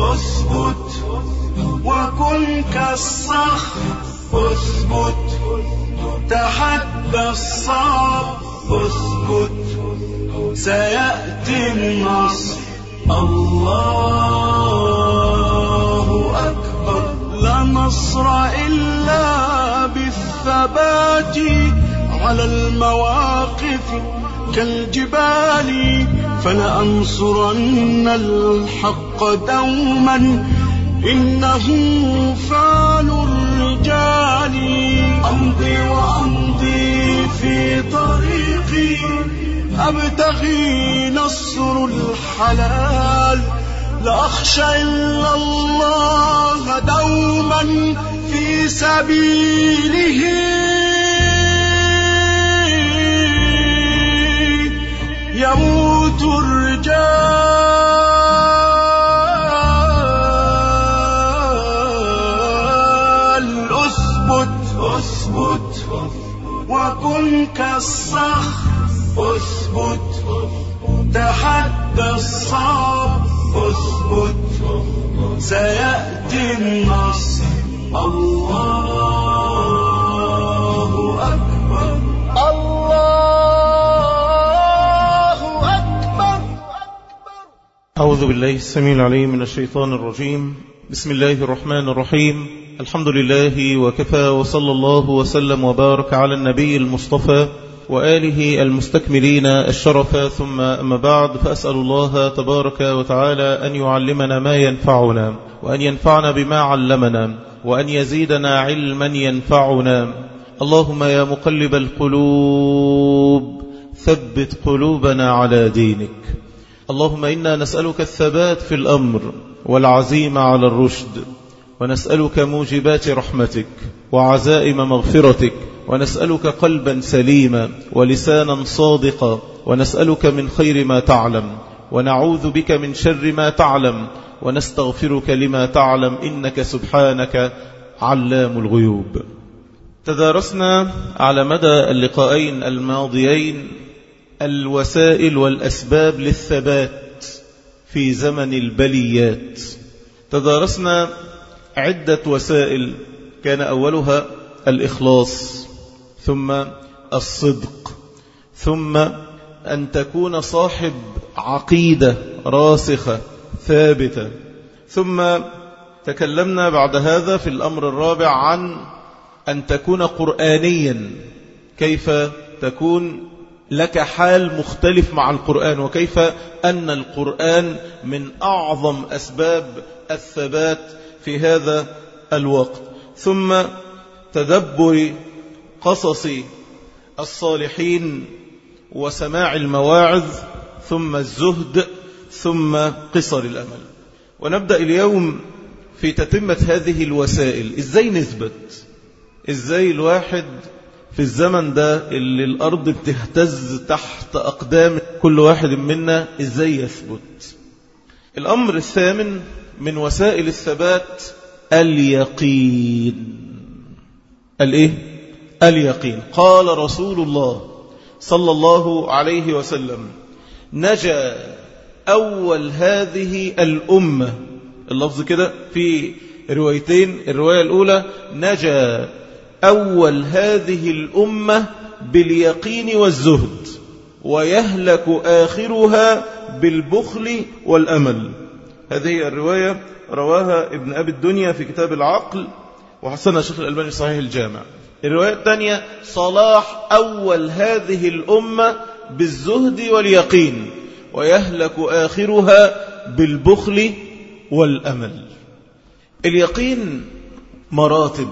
اثبت وكن كالصخر، اثبت تحدى الصعب، اثبت سيأتي النصر. الله أكبر. لا نصر إلا بالثبات على المواقف كالجبال، فلأنصرن الحق دوما إنه فعل الرجال. أمضي وأمضي في طريقي أبتغي نصر الحلال، لا أخشى إلا الله دوما في سبيله. يموت الرجال. اثبت وكن كالصخر، اثبت تحدى الصعب، اثبت سيأتي النصر. الله أكبر. الله أكبر. أعوذ بالله السميع العليم من الشيطان الرجيم. بسم الله الرحمن الرحيم. الحمد لله وكفى، وصلى الله وسلم وبارك على النبي المصطفى وآله المستكملين الشرف، ثم أما بعد، فأسأل الله تبارك وتعالى أن يعلمنا ما ينفعنا، وأن ينفعنا بما علمنا، وأن يزيدنا علما ينفعنا. اللهم يا مقلب القلوب ثبت قلوبنا على دينك. اللهم إنا نسألك الثبات في الأمر والعزيمة على الرشد، ونسألك موجبات رحمتك وعزائم مغفرتك، ونسألك قلبا سليما ولسانا صادقا، ونسألك من خير ما تعلم، ونعوذ بك من شر ما تعلم، ونستغفرك لما تعلم، إنك سبحانك علام الغيوب. تدارسنا على مدى اللقاءين الماضيين الوسائل والأسباب للثبات في زمن البليات. تدارسنا عدة وسائل، كان أولها الإخلاص، ثم الصدق، ثم أن تكون صاحب عقيدة راسخة ثابتة، ثم تكلمنا بعد هذا في الأمر الرابع عن أن تكون قرآنيا، كيف تكون لك حال مختلف مع القرآن، وكيف أن القرآن من أعظم أسباب الثبات في هذا الوقت، ثم تدبر قصص الصالحين وسماع المواعظ، ثم الزهد، ثم قصر الأمل. ونبدأ اليوم في تتمة هذه الوسائل. إزاي نثبت؟ إزاي الواحد في الزمن ده اللي الأرض بتهتز تحت أقدام كل واحد منا، إزاي يثبت؟ الأمر الثامن من وسائل الثبات اليقين. الإيه؟ اليقين. قال رسول الله صلى الله عليه وسلم: نجا أول هذه الأمة. اللفظ كده في روايتين، الرواية الأولى: نجا أول هذه الأمة باليقين والزهد، ويهلك آخرها بالبخل والأمل. هذه الرواية رواها ابن أبي الدنيا في كتاب العقل، وحسنها الشيخ الألباني صحيح الجامع. الرواية الثانية: صلاح أول هذه الأمة بالزهد واليقين، ويهلك آخرها بالبخل والأمل. اليقين مراتب: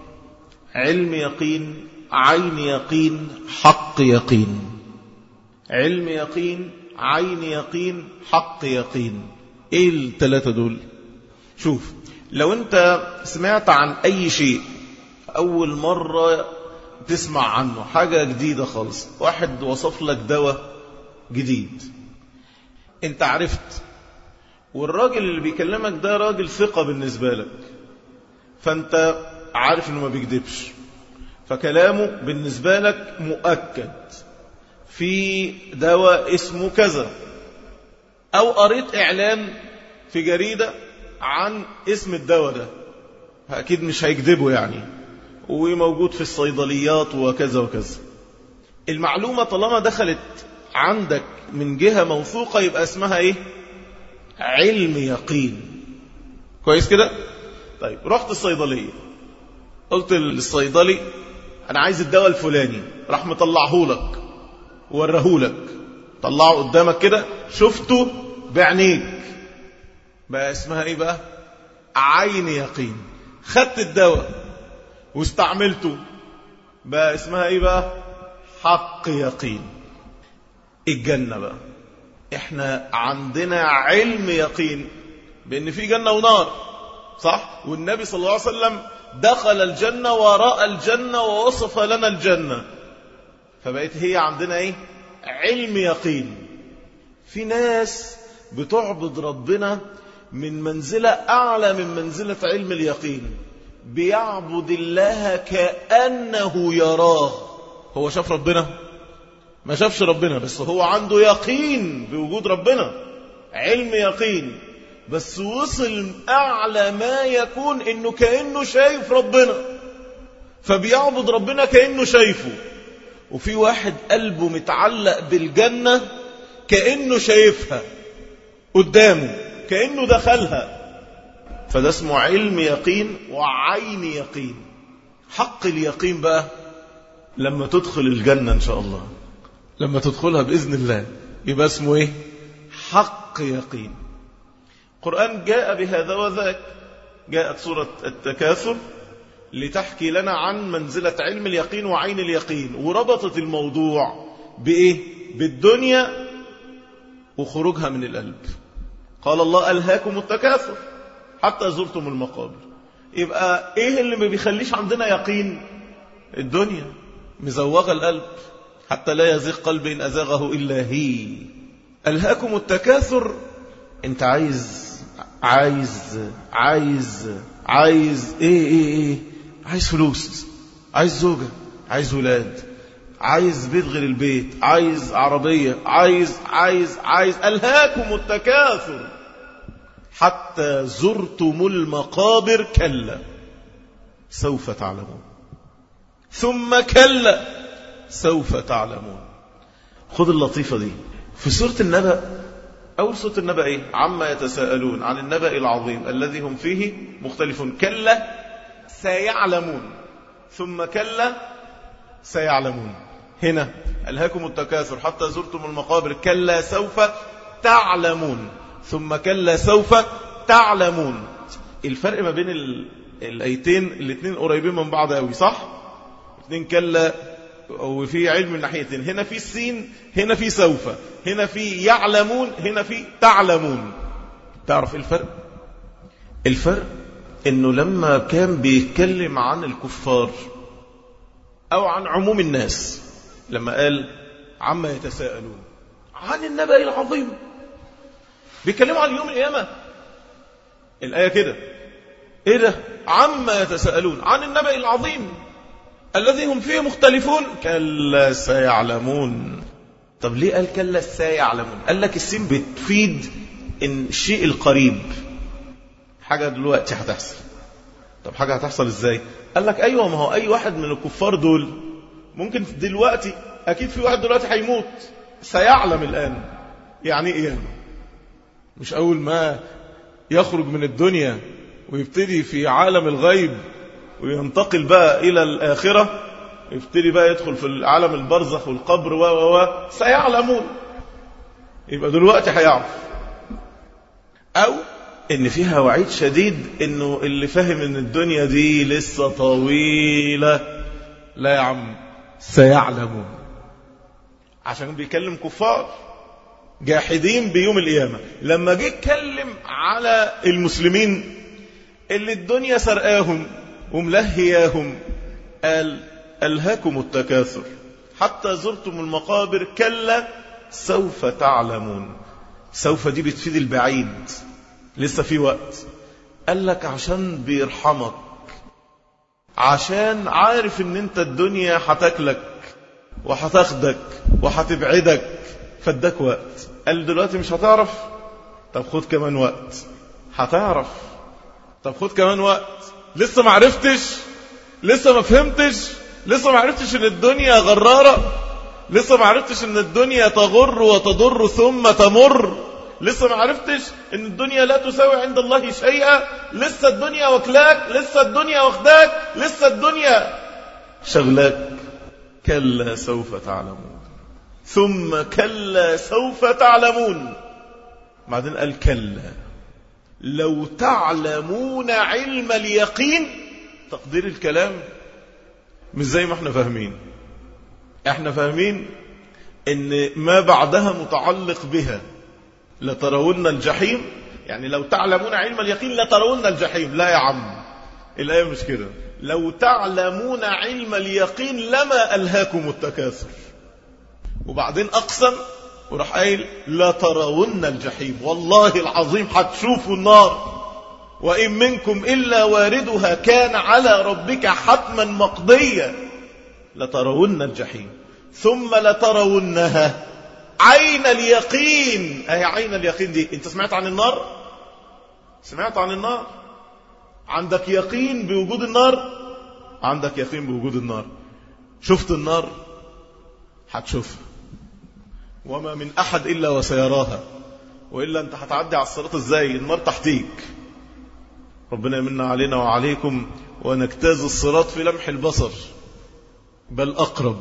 علم يقين، عين يقين، حق يقين. علم يقين، عين يقين، حق يقين. ايه الثلاثة دول؟ شوف، لو انت سمعت عن اي شيء اول مرة تسمع عنه، حاجة جديدة خالص، واحد وصف لك دواء جديد، انت عرفت، والراجل اللي بيكلمك ده راجل ثقة بالنسبة لك، فانت عارف انه ما بيكذبش، فكلامه بالنسبة لك مؤكد، في دواء اسمه كذا. او قريت اعلان في جريدة عن اسم الدواء ده، أكيد مش هيكذبوا يعني، وموجود في الصيدليات وكذا وكذا. المعلومة طالما دخلت عندك من جهة موثوقة يبقى اسمها ايه؟ علم يقين. كويس كده؟ طيب رحت الصيدلية، قلت للصيدلي انا عايز الدواء الفلاني، راح مطلعهولك وورهولك، طلعه قدامك كده، شفته بعينيك، بقى اسمها ايه بقى؟ عين يقين. خدت الدواء واستعملته، بقى اسمها ايه بقى؟ حق يقين. الجنة بقى احنا عندنا علم يقين بان في جنة ونار، صح؟ والنبي صلى الله عليه وسلم دخل الجنة ورأى الجنة ووصف لنا الجنة، فبقيت هي عندنا ايه؟ علم يقين. في ناس بتعبد ربنا من منزلة أعلى من منزلة علم اليقين، بيعبد الله كأنه يراه. هو شاف ربنا؟ ما شافش ربنا، بس هو عنده يقين بوجود ربنا، علم يقين، بس وصل أعلى ما يكون إنه كأنه شايف ربنا، فبيعبد ربنا كأنه شايفه. وفي واحد قلبه متعلق بالجنة كأنه شايفها قدامه، كأنه دخلها، فده اسمه علم يقين وعين يقين. حق اليقين بقى لما تدخل الجنة إن شاء الله، لما تدخلها بإذن الله، يبقى اسمه إيه؟ حق يقين. القرآن جاء بهذا وذاك. جاءت سورة التكاثر لتحكي لنا عن منزلة علم اليقين وعين اليقين، وربطت الموضوع بإيه؟ بالدنيا وخروجها من القلب. قال الله ألهاكم التكاثر حتى زرتم المقابر. يبقى إيه اللي ما بيخليش عندنا يقين؟ الدنيا مزوغة القلب حتى لا يزيغ قلب إن أزاغه إلا هي. ألهاكم التكاثر، أنت عايز إيه؟ عايز فلوس، عايز زوجة، عايز ولاد، عايز بيت غير البيت، عايز عربية، عايز. ألهاكم التكاثر حتى زرتم المقابر، كلا سوف تعلمون، ثم كلا سوف تعلمون. خذ اللطيفة دي في سورة النبأ. أول سورة النبأ إيه؟ عما يتساءلون عن النبأ العظيم الذي هم فيه مختلفون. كلا سيعلمون، ثم كلا سيعلمون. هنا ألهاكم التكاثر حتى زرتم المقابر، كلا سوف تعلمون، ثم كلا سوف تعلمون. الفرق ما بين الآيتين الاثنين قريبين من بعض قوي، صح؟ اثنين كلا وفي علم من ناحيتين، هنا في السين، هنا في سوف، هنا في يعلمون، هنا في تعلمون. تعرف الفرق انه لما كان بيتكلم عن الكفار او عن عموم الناس، لما قال عما يتساءلون عن النبأ العظيم، بيتكلموا عن يوم القيامة. الآية كده، ايه ده؟ عما يتساءلون عن النبأ العظيم الذي هم فيه مختلفون، كلا سيعلمون. طب ليه قال كلا سيعلمون؟ قال لك السين بتفيد ان الشيء القريب، حاجة دلوقتي هتحصل. طب حاجة هتحصل ازاي؟ قال لك ايوه، ما هو اي واحد من الكفار دول ممكن دلوقتي، اكيد في واحد دلوقتي هيموت، سيعلم الان يعني ايه. مش اول ما يخرج من الدنيا ويبتدي في عالم الغيب وينتقل بقى إلى الآخرة، يبتدي بقى يدخل في العالم البرزخ والقبر سيعلمون. يبقى دلوقتي هيعرف. أو إن فيها وعيد شديد إنه اللي فاهم إن الدنيا دي لسه طويلة، لا يا عم سيعلمون، عشان بيكلم كفار جاحدين بيوم القيامة. لما جه يتكلم على المسلمين اللي الدنيا سرقاهم وملهياهم، قال ألهاكم التكاثر حتى زرتم المقابر، كلا سوف تعلمون. سوف دي بتفيد البعيد، لسه في وقت. قال لك عشان بيرحمك، عشان عارف ان انت الدنيا هتاكلك وهتاخدك وهتبعدك، فاداك وقت. قال دلوقتي مش هتعرف، طب خد كمان وقت هتعرف. طب خد كمان وقت، لسه ما عرفتش، لسه ما فهمتش، لسه ما عرفتش ان الدنيا غرارة، لسه ما عرفتش ان الدنيا تغر وتضر ثم تمر، لسه ما عرفتش ان الدنيا لا تساوي عند الله شيئا، لسه الدنيا وكلاك، لسه الدنيا واخداك، لسه الدنيا شغلاك. كلا سوف تعلمون ثم كلا سوف تعلمون. بعدين قال كلا لو تعلمون علم اليقين. تقدير الكلام مش زي ما احنا فاهمين. احنا فاهمين ان ما بعدها متعلق بها. لترون الجحيم، يعني لو تعلمون علم اليقين لترون الجحيم. لا يا عم، الآية مش كده. لو تعلمون علم اليقين لما ألهاكم التكاثر. وبعدين أقسم وراح قايل لترون الجحيم، والله العظيم هتشوفوا النار، وإن منكم إلا واردها كان على ربك حتما مقضيا. لترون الجحيم ثم لترونها عين اليقين. أي عين اليقين دي، أنت سمعت عن النار؟ سمعت عن النار؟ عندك يقين بوجود النار؟ عندك يقين بوجود النار. شفت النار؟ هتشوفها. وما من أحد إلا وسيراها، وإلا أنت هتعدي على الصراط إزاي؟ النار تحتيك. ربنا يمن علينا وعليكم ونجتاز الصراط في لمح البصر، بل أقرب.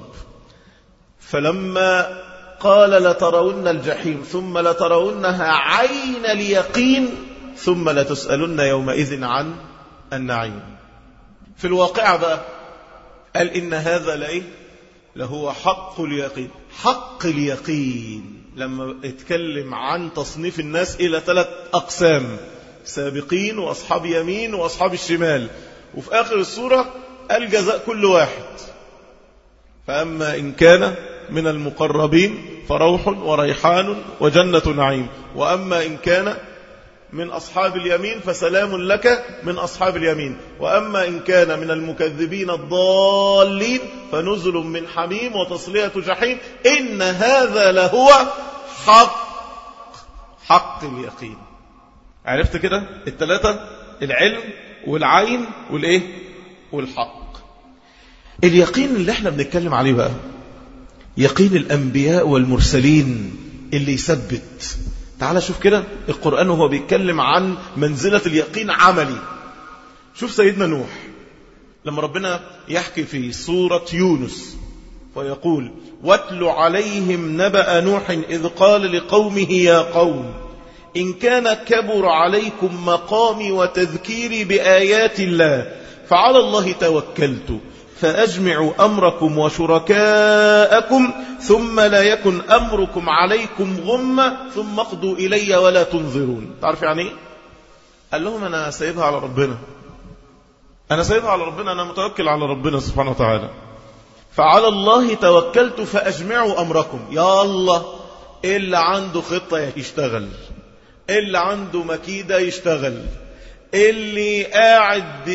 فلما قال لترون الجحيم ثم لترونها عين اليقين ثم لتسألن يومئذ عن النعيم. في الواقع بقى قال إن هذا لإيه؟ لهو حق اليقين. حق اليقين لما اتكلم عن تصنيف الناس إلى 3 أقسام: سابقين وأصحاب يمين وأصحاب الشمال. وفي آخر السورة قال جزاء كل واحد. فأما إن كان من المقربين فروح وريحان وجنة نعيم، وأما إن كان من أصحاب اليمين فسلام لك من أصحاب اليمين، وأما إن كان من المكذبين الضالين فنزل من حميم وتصلية جحيم. إن هذا لهو حق اليقين. عرفت كده 3: العلم والعين والإيه والحق. اليقين اللي احنا بنتكلم عليه بقى يقين الأنبياء والمرسلين اللي يثبت. تعال شوف كده القرآن وهو بيتكلم عن منزلة اليقين عملي. شوف سيدنا نوح لما ربنا يحكي في سورة يونس ويقول: واتل عليهم نبأ نوح إذ قال لقومه يا قوم إن كان كبر عليكم مقامي وتذكيري بآيات الله فعلى الله توكلت فأجمعوا أمركم وشركاءكم ثم لا يكن أمركم عليكم غمة ثم اقضوا إلي ولا تنظرون. تعرف يعني ايه؟ قال لهم أنا سايبها على ربنا، أنا سايبها على ربنا، أنا متوكل على ربنا سبحانه وتعالى. فعلى الله توكلت فأجمعوا أمركم. يا الله، اللي عنده خطة يشتغل، اللي عنده مكيدة يشتغل، اللي قاعد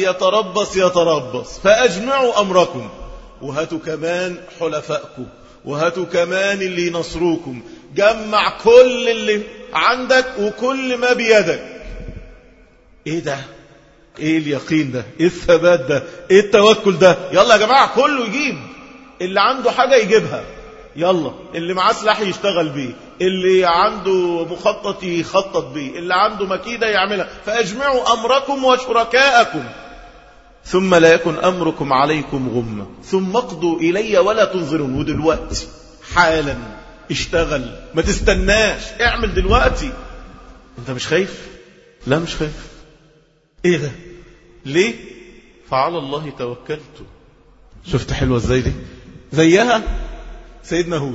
يتربص. فأجمعوا أمركم، وهاتوا كمان حلفائكم، وهاتوا كمان اللي ينصروكم. جمع كل اللي عندك وكل ما بيدك. ايه ده؟ ايه اليقين ده؟ ايه الثبات ده؟ ايه التوكل ده؟ يلا يا جماعة كله يجيب، اللي عنده حاجة يجيبها. يلا اللي معاه سلاح يشتغل بيه، اللي عنده مخطط يخطط بيه، اللي عنده مكيدة يعملها. فأجمعوا أمركم وشركاءكم ثم لا يكن أمركم عليكم غمة ثم اقضوا إلي ولا تنظرون. ودلوقتي حالا اشتغل، ما تستناش، اعمل دلوقتي. انت مش خايف؟ لا مش خايف. ايه ده؟ ليه؟ فعلى الله توكلت. شفت حلوة ازاي دي؟ زيها سيدنا هود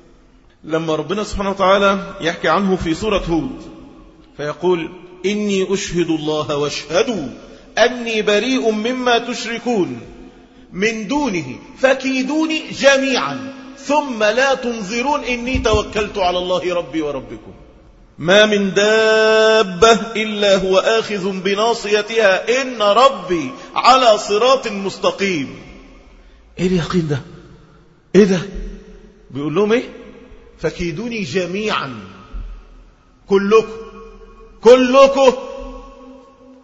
لما ربنا سبحانه وتعالى يحكي عنه في سورة هود فيقول: إني أشهد الله واشهدوا أني بريء مما تشركون من دونه فكيدوني جميعا ثم لا تنظرون إني توكلت على الله ربي وربكم ما من دابة إلا هو آخذ بناصيتها إن ربي على صراط مستقيم. إيه اليقين ده؟ إيه ده؟ بيقول لهم إيه؟ فكيدوني جميعا، كلكم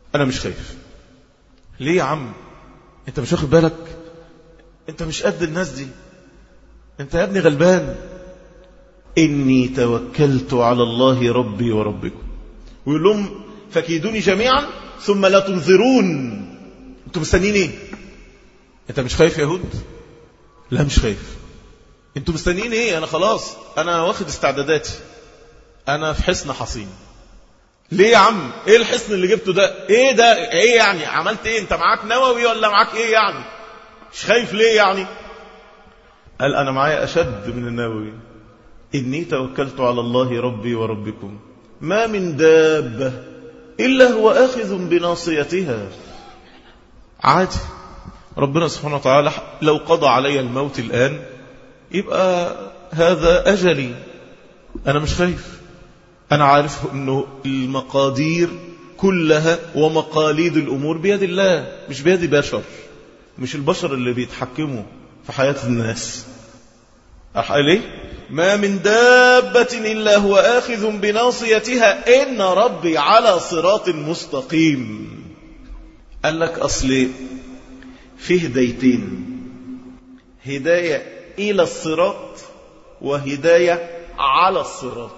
أنا مش خايف. ليه يا عم؟ أنت مش واخد بالك؟ أنت مش قد الناس دي، أنت يا ابني غلبان. إني توكلت على الله ربي وربكم. ويقول لهم فكيدوني جميعا ثم لا تنظرون. أنتوا مستنين إيه؟ أنت مش خايف يا يهود؟ لا مش خايف. أنتوا مستنين إيه؟ أنا خلاص، أنا واخد استعداداتي، أنا في حصن حصين. ليه يا عم؟ إيه الحصن اللي جبته ده؟ إيه ده؟ إيه يعني؟ عملت إيه؟ أنت معاك نووي ولا معاك إيه يعني؟ مش خايف ليه يعني؟ قال أنا معايا أشد من النووي. إني توكلت على الله ربي وربكم ما من دابة إلا هو آخذ بناصيتها. عادي، ربنا سبحانه وتعالى لو قضى علي الموت الآن يبقى هذا أجلي. أنا مش خايف. أنا عارف أنه المقادير كلها ومقاليد الأمور بيد الله، مش بيد بشر. مش البشر اللي بيتحكموا في حياة الناس. ليه؟ ما من دابة إلا هو آخذ بناصيتها إن ربي على صراط مستقيم. قال لك أصل في هدايتين، هداية إلى الصراط وهداية على الصراط.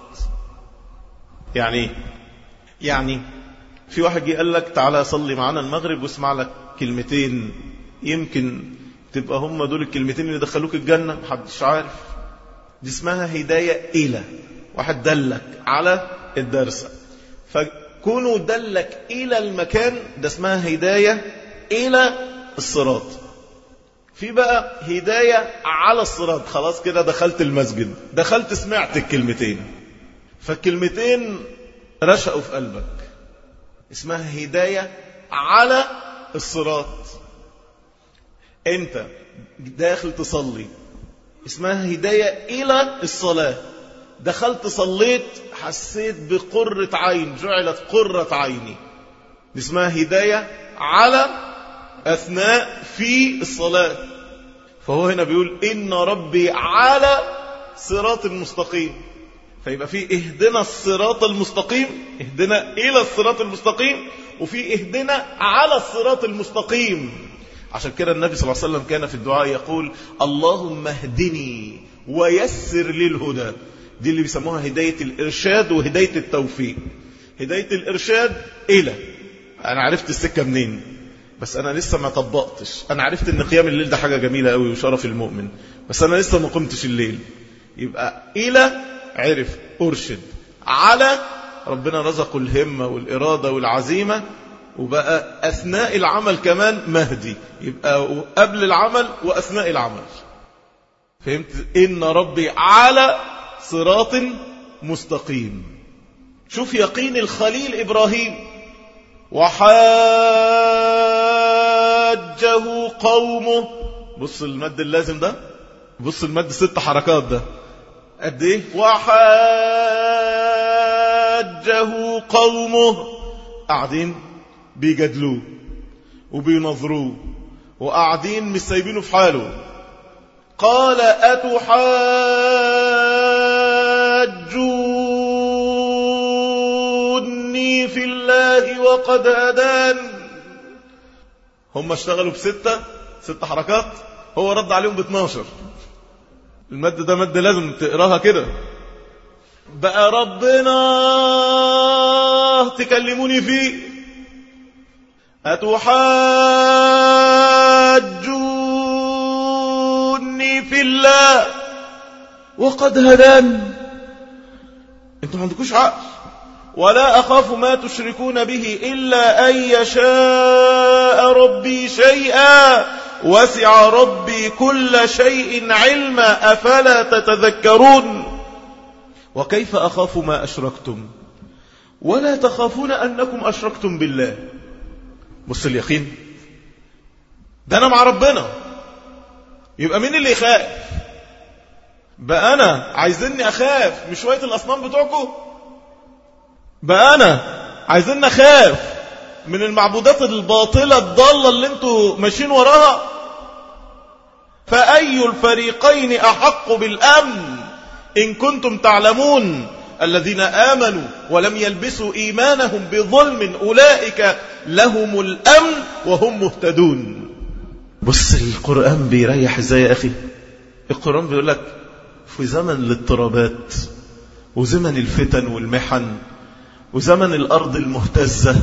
يعني في واحد جه قال لك تعالى صلي معنا المغرب واسمع لك كلمتين، يمكن تبقى هم دول الكلمتين اللي دخلوك الجنة، محدش عارف. دي اسمها هداية إلى، واحد دلك على الدرس، فكونوا دلك إلى المكان، ده اسمها هداية إلى الصراط. في بقى هداية على الصراط، خلاص كده دخلت المسجد، دخلت سمعت الكلمتين، فالكلمتين رشقوا في قلبك، اسمها هداية على الصراط. انت داخل تصلي، اسمها هداية إلى الصلاة. دخلت صليت حسيت بقرة عين، جعلت قرة عيني، اسمها هداية على أثناء في الصلاة. فهو هنا بيقول إن ربي على صراط المستقيم، فيبقى في اهدنا الصراط المستقيم، اهدنا إلى الصراط المستقيم، وفي اهدنا على الصراط المستقيم. عشان كده النبي صلى الله عليه وسلم كان في الدعاء يقول اللهم اهدني ويسر لي الهدى. دي اللي بيسموها هداية الإرشاد وهداية التوفيق. هداية الإرشاد إلى، أنا عرفت السكة منين، بس أنا لسه ما طبقتش. أنا عرفت أن قيام الليل ده حاجة جميلة قوي وشرف المؤمن، بس أنا لسه ما قمتش الليل. يبقى إلى عرف أرشد، على ربنا رزق الهمة والإرادة والعزيمة، وبقى أثناء العمل كمان مهدي، يبقى قبل العمل وأثناء العمل. فهمت؟ إن ربي على صراط مستقيم. شوف يقين الخليل إبراهيم، وحاجه قومه. بص المد اللازم ده، بص المد 6 حركات ده قد ايه. وحاجه قومه، قاعدين بيجادلوه وبينظروه وقاعدين مش سايبينه في حاله. قال أتحاجوني في الله وقد هدان. هم اشتغلوا ب6 حركات، هو رد عليهم ب12. المد ده مد لازم تقراها كده. بقى ربنا تكلموني فيه، أتحاجوني في الله وقد هدان. انتوا ما عندكوش عقل. ولا أخاف ما تشركون به إلا أن يشاء ربي شيئا وسع ربي كل شيء علما أفلا تتذكرون. وكيف أخاف ما أشركتم ولا تخافون أنكم أشركتم بالله. بص اليقين ده، أنا مع ربنا، يبقى مين اللي يخاف؟ بقى أنا عايزيني أخاف مش شوية الأصنام بتوعكم؟ بقى أنا عايزيني أخاف من المعبودات الباطلة الضالة اللي انتوا ماشيين وراها؟ فأي الفريقين أحق بالأمن إن كنتم تعلمون الذين آمنوا ولم يلبسوا إيمانهم بظلم أولئك لهم الأمن وهم مهتدون. بص القرآن بيريح ازاي يا أخي. القرآن بيقول لك في زمن الاضطرابات وزمن الفتن والمحن وزمن الأرض المهتزة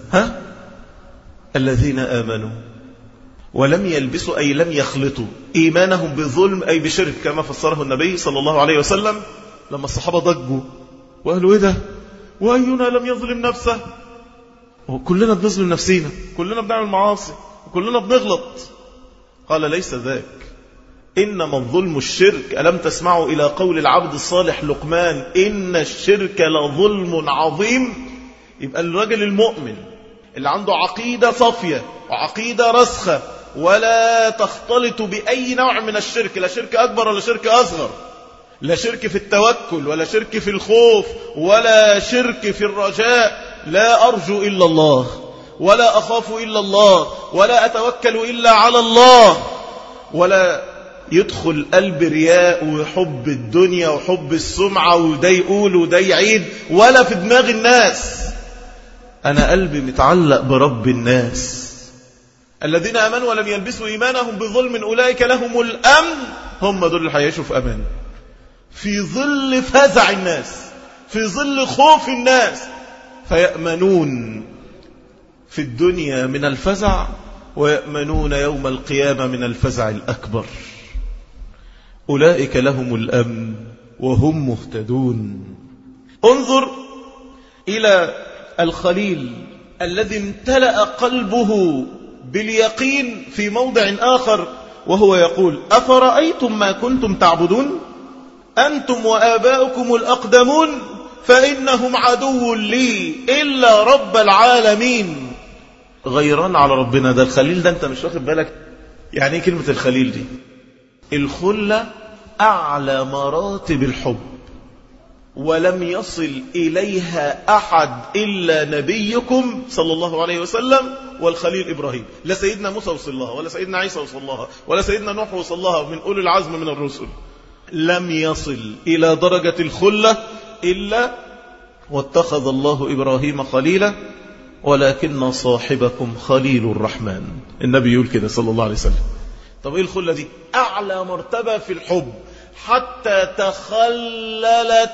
الذين آمنوا ولم يلبسوا أي لم يخلطوا إيمانهم بظلم أي بشرك كما فسره النبي صلى الله عليه وسلم لما الصحابة ضجوا وقالوا إيه ده وأينا لم يظلم نفسه. كلنا بنظلم نفسينا، كلنا بنعمل معاصي، كلنا بنغلط. قال ليس ذاك، إنما الظلم الشرك. ألم تسمعوا إلى قول العبد الصالح لقمان إن الشرك لظلم عظيم. يبقى الرجل المؤمن اللي عنده عقيدة صافية وعقيدة رسخة ولا تختلط بأي نوع من الشرك، لا شرك أكبر ولا شرك أصغر، لا شرك في التوكل ولا شرك في الخوف ولا شرك في الرجاء، لا أرجو إلا الله ولا أخاف إلا الله ولا أتوكل إلا على الله، ولا يدخل قلب رياء وحب الدنيا وحب السمعة وده يقول وده يعيد، ولا في دماغ الناس. أنا قلبي متعلق برب الناس. الذين آمنوا ولم يلبسوا إيمانهم بظلم أولئك لهم الأمن. هم دول اللي هيعيشوا في أمان في ظل فزع الناس، في ظل خوف الناس، فيأمنون في الدنيا من الفزع ويأمنون يوم القيامة من الفزع الأكبر. أولئك لهم الأمن وهم مهتدون. انظر إلى الخليل الذي امتلأ قلبه باليقين في موضع آخر وهو يقول أفرأيتم ما كنتم تعبدون أنتم وآباؤكم الأقدمون فإنهم عدو لي إلا رب العالمين. غيران على ربنا. ده الخليل ده أنت مش واخد بالك يعني ايه كلمة الخليل دي؟ الخلة أعلى مراتب الحب، ولم يصل إليها أحد إلا نبيكم صلى الله عليه وسلم والخليل إبراهيم. لا سيدنا موسى وصل الله ولا سيدنا عيسى وصل الله ولا سيدنا نوح وصل الله من أولي العزم من الرسل. لم يصل إلى درجة الخلة إلا واتخذ الله إبراهيم خليلا ولكن صاحبكم خليل الرحمن. النبي يقول كده صلى الله عليه وسلم. طب إيه الخلة دي؟ أعلى مرتبة في الحب حتى تخللت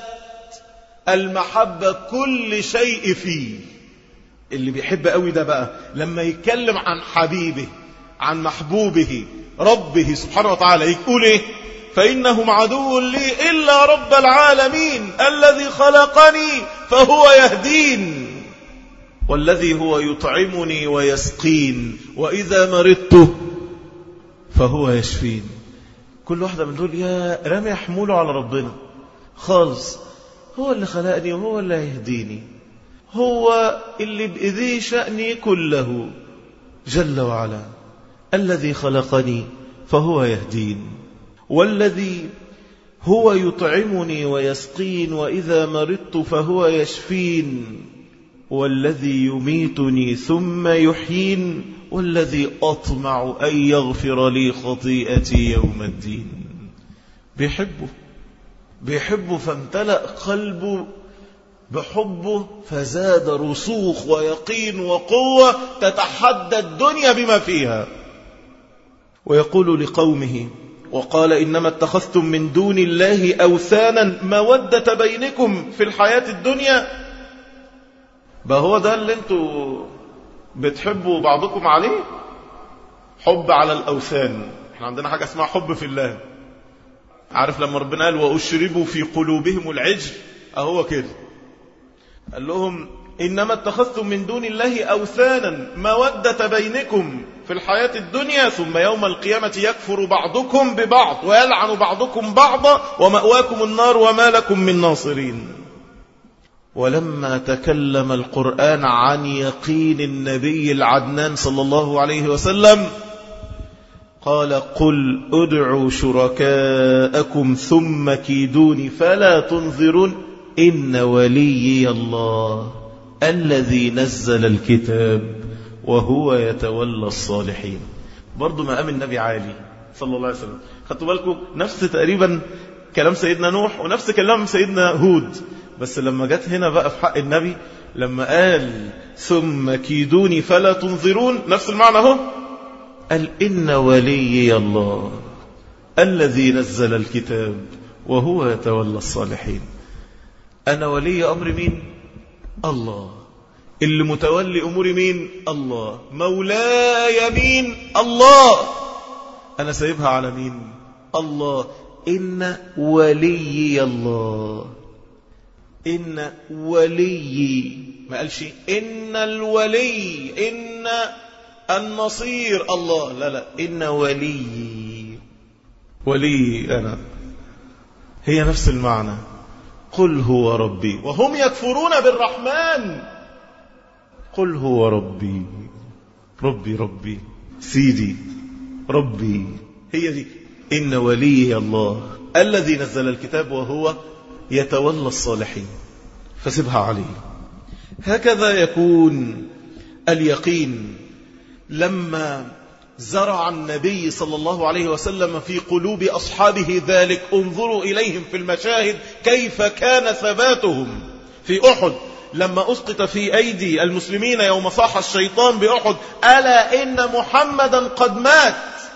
المحبة كل شيء فيه. اللي بيحب قوي ده بقى لما يتكلم عن حبيبه عن محبوبه ربه سبحانه وتعالى يقول ايه؟ فإنهم عدو لي إلا رب العالمين الذي خلقني فهو يهدين والذي هو يطعمني ويسقين وإذا مرضت فهو يشفين. كل واحدة من دول يا رامي حموله على ربنا خالص. هو اللي خلقني وهو اللي يهديني، هو اللي بإيديه شأني كله جل وعلا. الذي خلقني فهو يهدين والذي هو يطعمني ويسقين وإذا مرضت فهو يشفين والذي يميتني ثم يحيين والذي أطمع أن يغفر لي خطيئتي يوم الدين. بيحبه فامتلأ قلبه بحبه فزاد رسوخ ويقين وقوة تتحدى الدنيا بما فيها. ويقول لقومه وقال إنما اتخذتم من دون الله أوثانا مودة بينكم في الحياة الدنيا. هو ده اللي انتوا بتحبوا بعضكم عليه؟ حب على الأوثان. احنا عندنا حاجة اسمها حب في الله. عارف لما ربنا قال وأشربوا في قلوبهم العجل أهو كده قال لهم إنما اتخذتم من دون الله أوثانا مودة بينكم في الحياة الدنيا ثم يوم القيامة يكفر بعضكم ببعض ويلعن بعضكم بعضا ومأواكم النار وما لكم من ناصرين. ولما تكلم القرآن عن يقين النبي العدنان صلى الله عليه وسلم قال قل ادعوا شركاءكم ثم كيدوني فلا تنظرون إن وليي الله الذي نزل الكتاب وهو يتولى الصالحين. برضو مقام النبي عالي صلى الله عليه وسلم. خدتوا بالكم نفس تقريبا كلام سيدنا نوح ونفس كلام سيدنا هود، بس لما جت هنا بقى في حق النبي لما قال ثم كيدوني فلا تنظرون نفس المعنى هو قال إن وليي الله الذي نزل الكتاب وهو يتولى الصالحين. أنا ولي أمر مين؟ الله. اللي متولي أمور مين؟ الله. مولاي مين؟ الله. أنا سايبها على مين؟ الله. إن وليي الله. إن وليي، ما قالش إن الولي إن النصير الله، لا لا، إن وليي، ولي أنا، هي نفس المعنى. قل هو ربي وهم يكفرون بالرحمن. قل هو ربي، ربي ربي سيدي ربي، هي دي إن ولي الله الذي نزل الكتاب وهو يتولى الصالحين، فسبها عليه. هكذا يكون اليقين لما زرع النبي صلى الله عليه وسلم في قلوب أصحابه ذلك. انظروا إليهم في المشاهد كيف كان ثباتهم في أحد لما أسقط في أيدي المسلمين يوم صاح الشيطان بأحد ألا إن محمدا قد مات.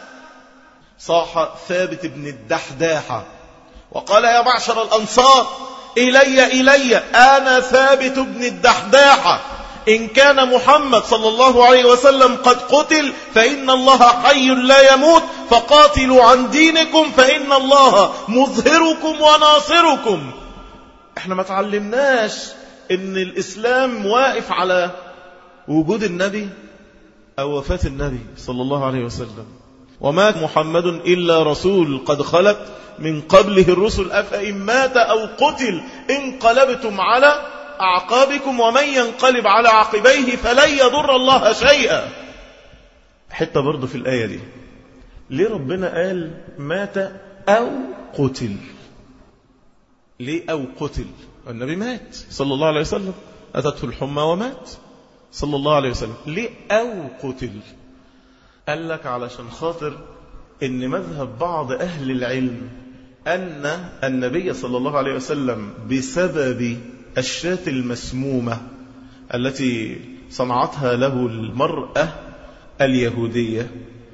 صاح ثابت بن الدحداحة وقال يا معشر الأنصار إلي أنا ثابت بن الدحداحة، إن كان محمد صلى الله عليه وسلم قد قتل فإن الله حي لا يموت، فقاتلوا عن دينكم فإن الله مظهركم وناصركم. احنا ما تعلمناش ان الإسلام واقف على وجود النبي أو وفاة النبي صلى الله عليه وسلم. وما محمد إلا رسول قد خلت من قبله الرسل أفإن مات أو قتل انقلبتم على أعقابكم ومن ينقلب على عقبيه فلن يضر الله شيئا. حتى برضو في الآية دي ليه ربنا قال مات أو قتل؟ ليه أو قتل؟ النبي مات صلى الله عليه وسلم، أتته الحمى ومات صلى الله عليه وسلم. ليه أو قتل؟ قال لك علشان خاطر إن مذهب بعض أهل العلم أن النبي صلى الله عليه وسلم بسبب الشاة المسمومة التي صنعتها له المرأة اليهودية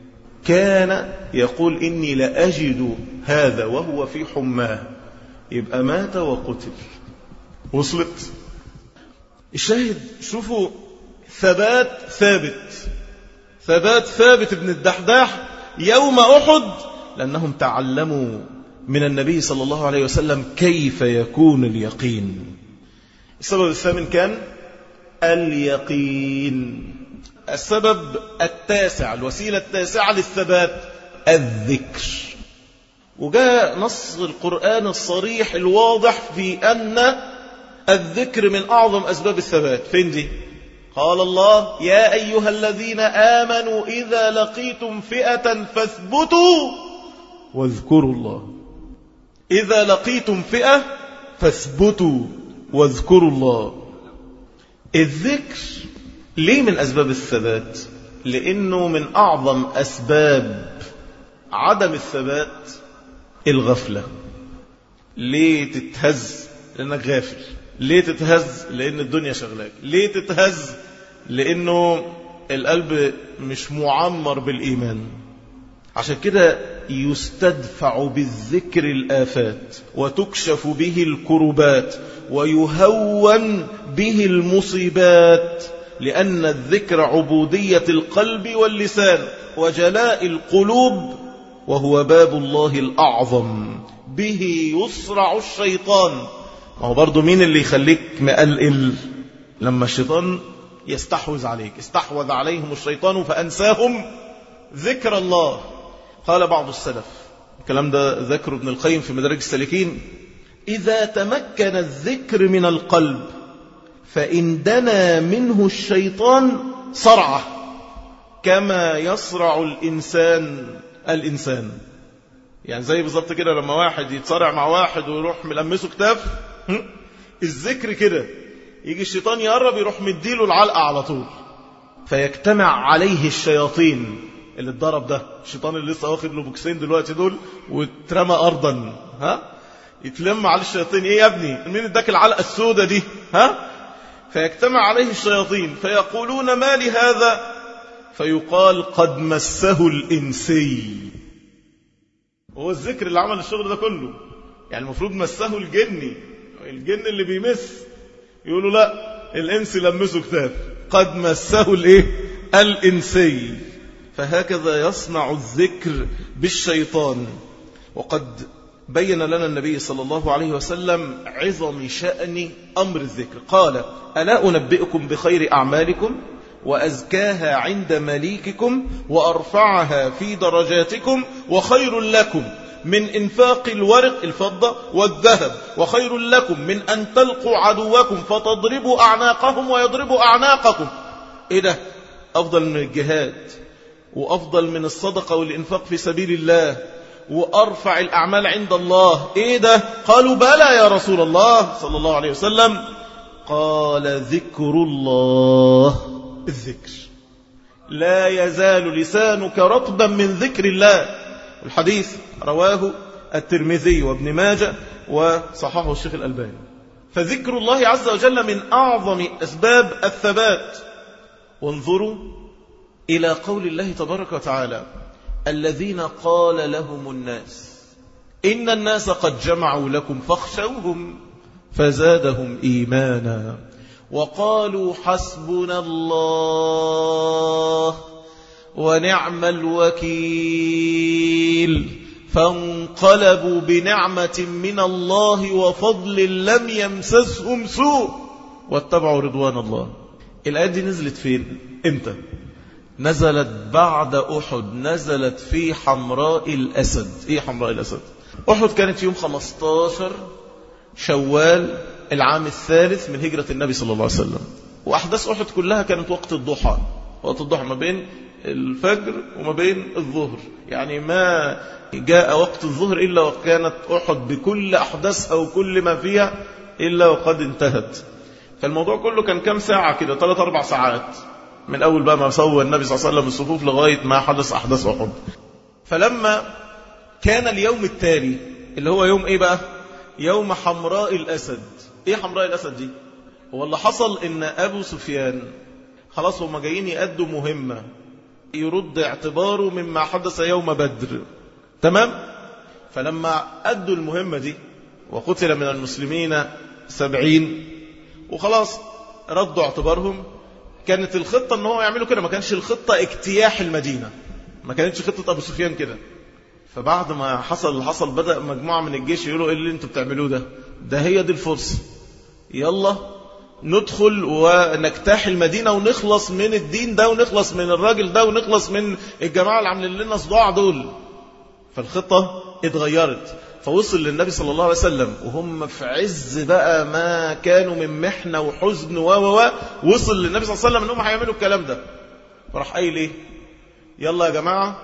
كان يقول إني لأجد هذا وهو في حماه، يبقى مات وقتل. وصلت الشاهد؟ شوفوا ثبات ثابت بن الدحداح يوم أحد، لأنهم تعلموا من النبي صلى الله عليه وسلم كيف يكون اليقين. السبب الثامن كان اليقين. السبب التاسع، الوسيلة التاسعة للثبات، الذكر. وجاء نص القرآن الصريح الواضح في أن الذكر من أعظم أسباب الثبات. فين دي؟ قال الله يا أيها الذين آمنوا إذا لقيتم فئة فاثبتوا واذكروا الله. إذا لقيتم فئة فاثبتوا واذكروا الله. الذكر ليه من أسباب الثبات؟ لأنه من أعظم أسباب عدم الثبات الغفلة. ليه تتهز؟ لأنك غافل. ليه تتهز؟ لأن الدنيا شغلاك. ليه تتهز؟ لأنه القلب مش معمر بالإيمان. عشان كده يستدفع بالذكر الآفات وتكشف به الكربات ويهون به المصيبات، لأن الذكر عبودية القلب واللسان وجلاء القلوب، وهو باب الله الأعظم، به يصرع الشيطان. ما هو برضو مين اللي يخليك مقلقل؟ لما الشيطان يستحوذ عليك. استحوذ عليهم الشيطان فأنساهم ذكر الله. قال بعض السلف، الكلام ده ذكر ابن القيم في مدارج السالكين، إذا تمكن الذكر من القلب فإن دنا منه الشيطان صرعه كما يصرع الإنسان. يعني زي بالظبط كده لما واحد يتصارع مع واحد ويروح ملمسه كتاف، الذكر كده يجي الشيطان يقرب يروح مديله العلقة على طول، فيجتمع عليه الشياطين. اللي اتضرب ده الشيطان اللي لسه واخد له بوكسين دلوقتي دول واترمى أرضا، يتلم على الشياطين. ايه يا ابني، مين اداك العلقة السودة دي؟ ها؟ فيجتمع عليه الشياطين فيقولون ما لهذا؟ فيقال قد مسه الإنسي. هو الذكر اللي عمل الشغل ده كله، يعني المفروض مسه الجني، الجن اللي بيمس، يقولوا لا، الإنس لمسه كتاب، قد مسه الإنسي. فهكذا يصنع الذكر بالشيطان. وقد بين لنا النبي صلى الله عليه وسلم عظم شأن أمر الذكر. قال: ألا أنبئكم بخير أعمالكم وأزكاها عند مليككم وأرفعها في درجاتكم وخير لكم من إنفاق الورق الفضة والذهب وخير لكم من أن تلقوا عدوكم فتضربوا أعناقهم ويضربوا أعناقكم. إيه ده؟ أفضل من الجهاد وأفضل من الصدقة والإنفاق في سبيل الله وأرفع الأعمال عند الله. إيه ده؟ قالوا: بلى يا رسول الله صلى الله عليه وسلم. قال: ذكر الله. الذكر لا يزال لسانك رطبا من ذكر الله. الحديث رواه الترمذي وابن ماجه وصححه الشيخ الألباني. فذكر الله عز وجل من أعظم أسباب الثبات. وانظروا إلى قول الله تبارك وتعالى: الذين قال لهم الناس إن الناس قد جمعوا لكم فاخشوهم فزادهم إيمانا وقالوا حسبنا الله ونعم الوكيل فانقلبوا بنعمة من الله وفضل لم يمسسهم سوء واتبعوا رضوان الله. الآية دي نزلت فين؟ امتى؟ نزلت بعد أحد، نزلت في حمراء الأسد. إيه حمراء الأسد؟ أحد كانت يوم 15 شوال العام الثالث من هجرة النبي صلى الله عليه وسلم. وأحداث أحد كلها كانت وقت الضحى، وقت الضحى ما بين الفجر وما بين الظهر، يعني ما جاء وقت الظهر إلا وكانت أحد بكل أحداثها وكل ما فيها إلا وقد انتهت. فالموضوع كله كان كام ساعة كده، 3-4 ساعات، من أول بقى ما سوى النبي صلى الله عليه وسلم الصفوف لغاية ما حدث أحداث أحد. فلما كان اليوم التالي اللي هو يوم إيه بقى؟ يوم حمراء الأسد. إيه حمراء الأسد دي؟ هو اللي حصل إن أبو سفيان خلاص هم جايين يأدوا مهمة يرد اعتباره مما حدث يوم بدر، تمام؟ فلما أدوا المهمة دي وقتل من المسلمين 70 وخلاص ردوا اعتبارهم، كانت الخطة ان هو يعملوا كده، ما كانش الخطة اجتياح المدينة، ما كانتش خطة أبو سفيان كده. فبعد ما حصل بدأ مجموعة من الجيش يقولوا: ايه اللي انتوا بتعملوه ده هي دي الفرصة، يلا ندخل ونجتاح المدينة ونخلص من الدين ده ونخلص من الراجل ده ونخلص من الجماعة اللي عاملين لنا صداع دول. فالخطة اتغيرت، فوصل للنبي صلى الله عليه وسلم وهم في عز بقى ما كانوا من محنة وحزن وصل للنبي صلى الله عليه وسلم انهم هيعملوا الكلام ده. فراح قايل ايه؟ يلا يا جماعة،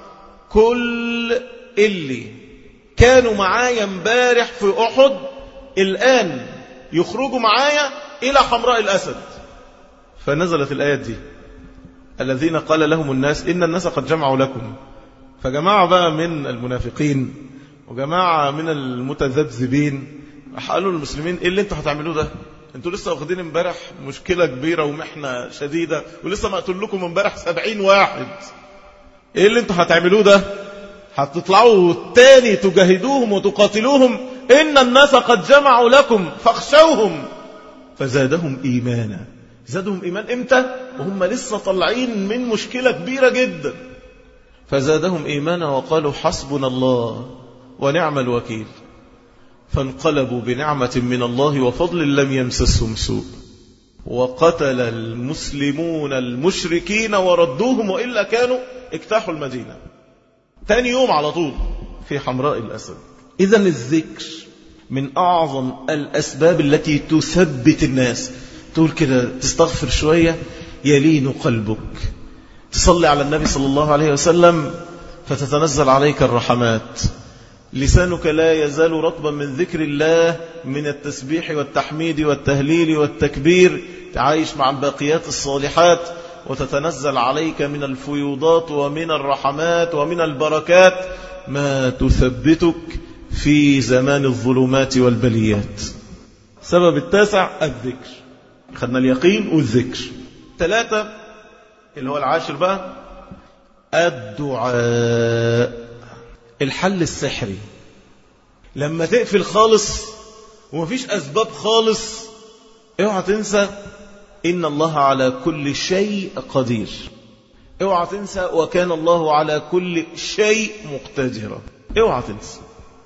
كل اللي كانوا معايا امبارح في أحد الآن يخرجوا معايا إلى حمراء الأسد. فنزلت الآيات دي: الذين قال لهم الناس إن الناس قد جمعوا لكم. فجماعة بقى من المنافقين وجماعة من المتذبذبين قالوا للمسلمين: ايه اللي انتوا هتعملوه ده؟ انتوا لسه واخدين امبارح مشكلة كبيرة ومحنة شديدة ولسه مقتول لكم امبارح 70 واحد. ايه اللي انتوا هتعملوه ده؟ هتطلعوا تاني تجاهدوهم وتقاتلوهم؟ ان الناس قد جمعوا لكم فاخشوهم فزادهم ايمانا. زادهم ايمان امتى؟ وهم لسه طالعين من مشكلة كبيرة جدا. فزادهم ايمانا وقالوا حسبنا الله ونعم الوكيل فانقلبوا بنعمة من الله وفضل لم يمسسهم سوء وقتل المسلمون المشركين وردوهم وإلا كانوا اجتاحوا المدينة. تاني يوم على طول في حمراء الأسد. إذن الذكر من أعظم الأسباب التي تثبت الناس. تقول كده، تستغفر شوية يلين قلبك، تصلي على النبي صلى الله عليه وسلم فتتنزل عليك الرحمات، لسانك لا يزال رطبا من ذكر الله، من التسبيح والتحميد والتهليل والتكبير، تعايش مع الباقيات الصالحات وتتنزل عليك من الفيوضات ومن الرحمات ومن البركات ما تثبتك في زمان الظلمات والبليات. سبب التاسع الذكر. خدنا اليقين والذكر. 3 اللي هو العاشر بقى الدعاء. الحل السحري لما تقفل خالص ومفيش أسباب خالص، اوعى تنسى إن الله على كل شيء قدير. اوعى تنسى وكان الله على كل شيء مقتدرا. اوعى تنسى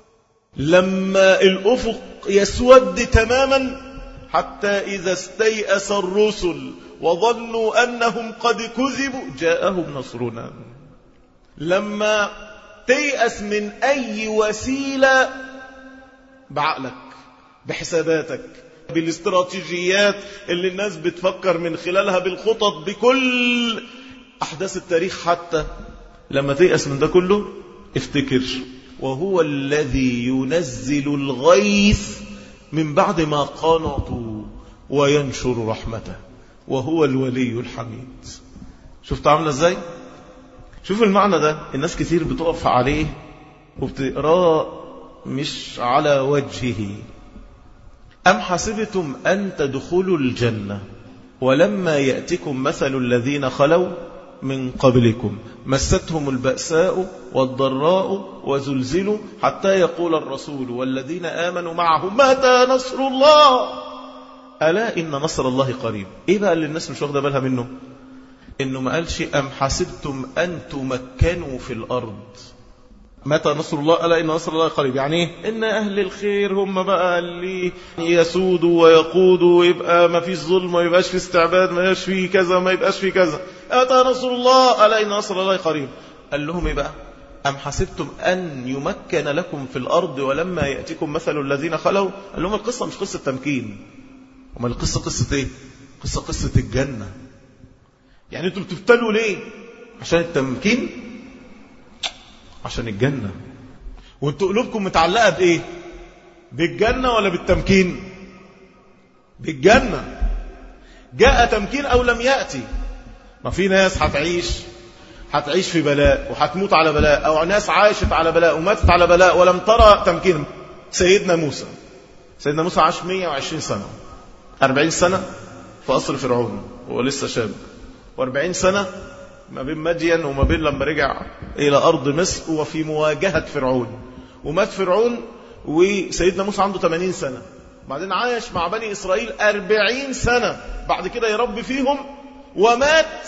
لما الأفق يسود تماما حتى إذا استيأس الرسل وظنوا أنهم قد كذبوا جاءهم نصرنا. لما تيأس من أي وسيلة بعقلك بحساباتك بالاستراتيجيات اللي الناس بتفكر من خلالها بالخطط بكل أحداث التاريخ، حتى لما تيأس من ده كله افتكر وهو الذي ينزل الغيث من بعد ما قنطوا وينشر رحمته وهو الولي الحميد. شفت عامله ازاي؟ شوف المعنى ده الناس كتير بتقف عليه وبتقراه مش على وجهه. أم حسبتم أن تدخلوا الجنة ولما يأتكم مثل الذين خلوا من قبلكم مستهم البأساء والضراء وزلزلوا حتى يقول الرسول والذين آمنوا معه متى نصر الله ألا إن نصر الله قريب. إيه بقى اللي الناس مش واخدة بالها منه؟ إنه ما قالش أم حسبتم أن تمكنوا في الأرض. متى نصر الله ألا إن نصر الله قريب، يعني إيه؟ إن أهل الخير هم بقى اللي يسودوا ويقودوا ويبقى ما فيش ظلم وما يبقاش في استعباد ما يبقاش في كذا ما يبقاش في كذا. متى نصر الله ألا إن نصر الله قريب. قال لهم إيه بقى؟ أم حسبتم أن يمكن لكم في الأرض ولما يأتكم مثل الذين خلوا. قال لهم القصة مش قصة تمكين، وما القصة قصة إيه؟ قصة الجنة. يعني أنتم بتبتلوا ليه؟ عشان التمكين؟ عشان الجنة. وانتوا قلوبكم متعلقة بإيه؟ بالجنة ولا بالتمكين؟ بالجنة. جاء تمكين أو لم يأتي. ما في ناس هتعيش في بلاء وهتموت على بلاء، أو ناس عاشت على بلاء وماتت على بلاء ولم ترى تمكين. سيدنا موسى عاش 120 سنة، 40 سنة في قصر فرعون وهو لسه شاب، و40 سنة ما بين مدين وما بين لما رجع إلى أرض مصر وفي مواجهة فرعون. ومات فرعون وسيدنا موسى عنده 80 سنة. بعدين عايش مع بني إسرائيل 40 سنة، بعد كده يربي فيهم، ومات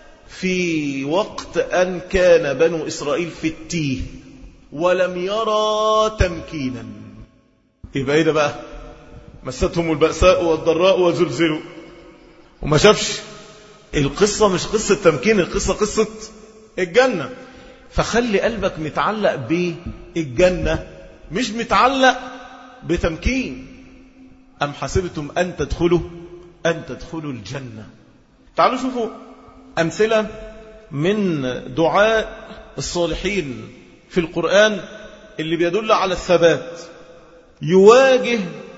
في وقت أن كان بنو إسرائيل في التيه ولم يرى تمكينا. يبقى إيه ده بقى؟ مستهم البأساء والضراء وزلزلوا، وما شافش. القصة مش قصة تمكين، القصة قصة الجنة. فخلي قلبك متعلق بالجنة مش متعلق بتمكين. أم حسبتم أن تدخلوا الجنة. تعالوا شوفوا أمثلة من دعاء الصالحين في القرآن اللي بيدل على الثبات. يواجه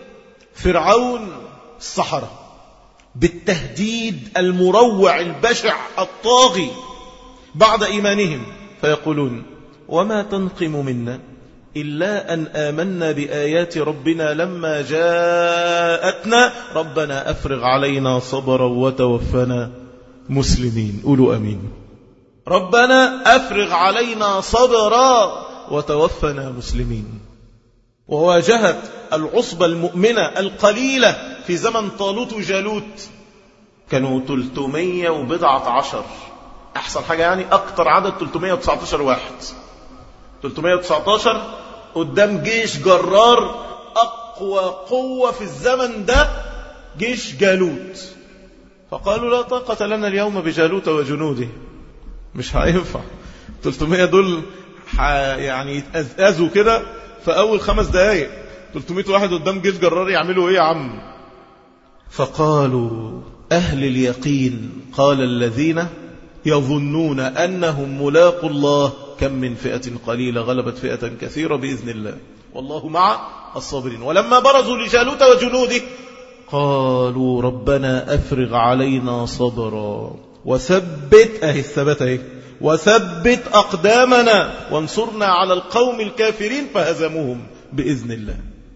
فرعون السحرة بالتهديد المروع البشع الطاغي بعد إيمانهم، فيقولون وما تنقم منا إلا أن آمنا بآيات ربنا لما جاءتنا ربنا أفرغ علينا صبرا وتوفنا مسلمين. قولوا أمين. ربنا أفرغ علينا صبرا وتوفنا مسلمين. وواجهت العصبة المؤمنة القليلة في زمن طالوت وجالوت، كانوا 310. أحسن حاجة يعني أكتر عدد 319 واحد. 319 قدام جيش جرار أقوى قوة في الزمن ده جيش جالوت. فقالوا لا طاقة لنا اليوم بجالوت وجنوده. مش هينفع 300 دول يعني يتأذوا كده في أول 5 دقايق. 300 واحد قدام جيش جرار يعملوا إيه يا عم؟ فقالوا أهل اليقين قال الذين يظنون أنهم ملاقوا الله كم من فئة قليلة غلبت فئة كثيرة بإذن الله والله مع الصابرين. ولما برزوا لجالوت وجنوده قالوا ربنا أفرغ علينا صبرا وثبت أقدامنا وانصرنا على القوم الكافرين فهزموهم بإذن الله.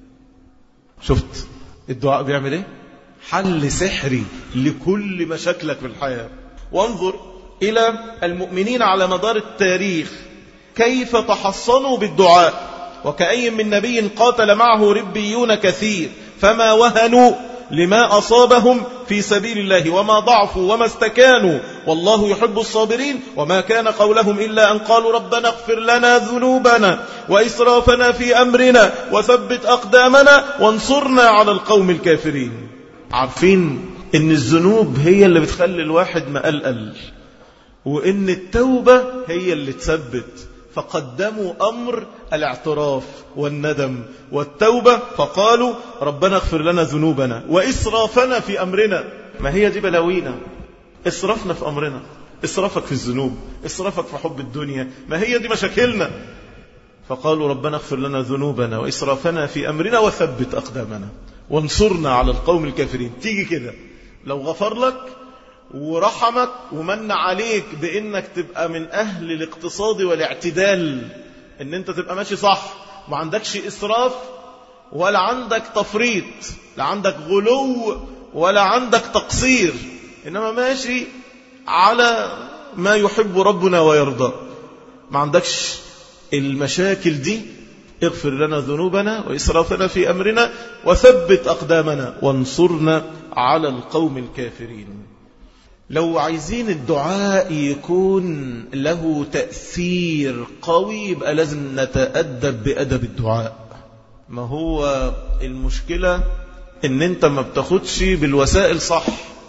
شفت الدعاء بيعمل ايه؟ حل سحري لكل مشاكلك في الحياة. وانظر إلى المؤمنين على مدار التاريخ كيف تحصنوا بالدعاء. وكأي من نبي قاتل معه ربيون كثير فما وهنوا لما أصابهم في سبيل الله وما ضعفوا وما استكانوا والله يحب الصابرين وما كان قولهم إلا أن قالوا ربنا اغفر لنا ذنوبنا وإسرافنا في أمرنا وثبت أقدامنا وانصرنا على القوم الكافرين. عارفين إن الذنوب هي اللي بتخلي الواحد مقلقل وإن التوبة هي اللي تثبت، فقدموا أمر الاعتراف والندم والتوبة فقالوا ربنا اغفر لنا ذنوبنا وإسرافنا في أمرنا. ما هي دي بلاوينا، إسرافنا في أمرنا، إسرافك في الذنوب، إسرافك في حب الدنيا، ما هي دي مشاكلنا. فقالوا ربنا اغفر لنا ذنوبنا وإسرافنا في أمرنا وثبت أقدامنا وانصرنا على القوم الكافرين. تيجي كده لو غفر لك ورحمك ومن عليك بأنك تبقى من أهل الاقتصاد والاعتدال، أن أنت تبقى ماشي صح، ما عندكش إسراف ولا عندك تفريط، لا عندك غلو ولا عندك تقصير، إنما ماشي على ما يحب ربنا ويرضى، ما عندكش المشاكل دي. اغفر لنا ذنوبنا وإسرافنا في أمرنا وثبت أقدامنا وانصرنا على القوم الكافرين. لو عايزين الدعاء يكون له تأثير قوي يبقى لازم نتأدب بأدب الدعاء. ما هو المشكلة ان انت ما بتاخدش بالوسائل صح.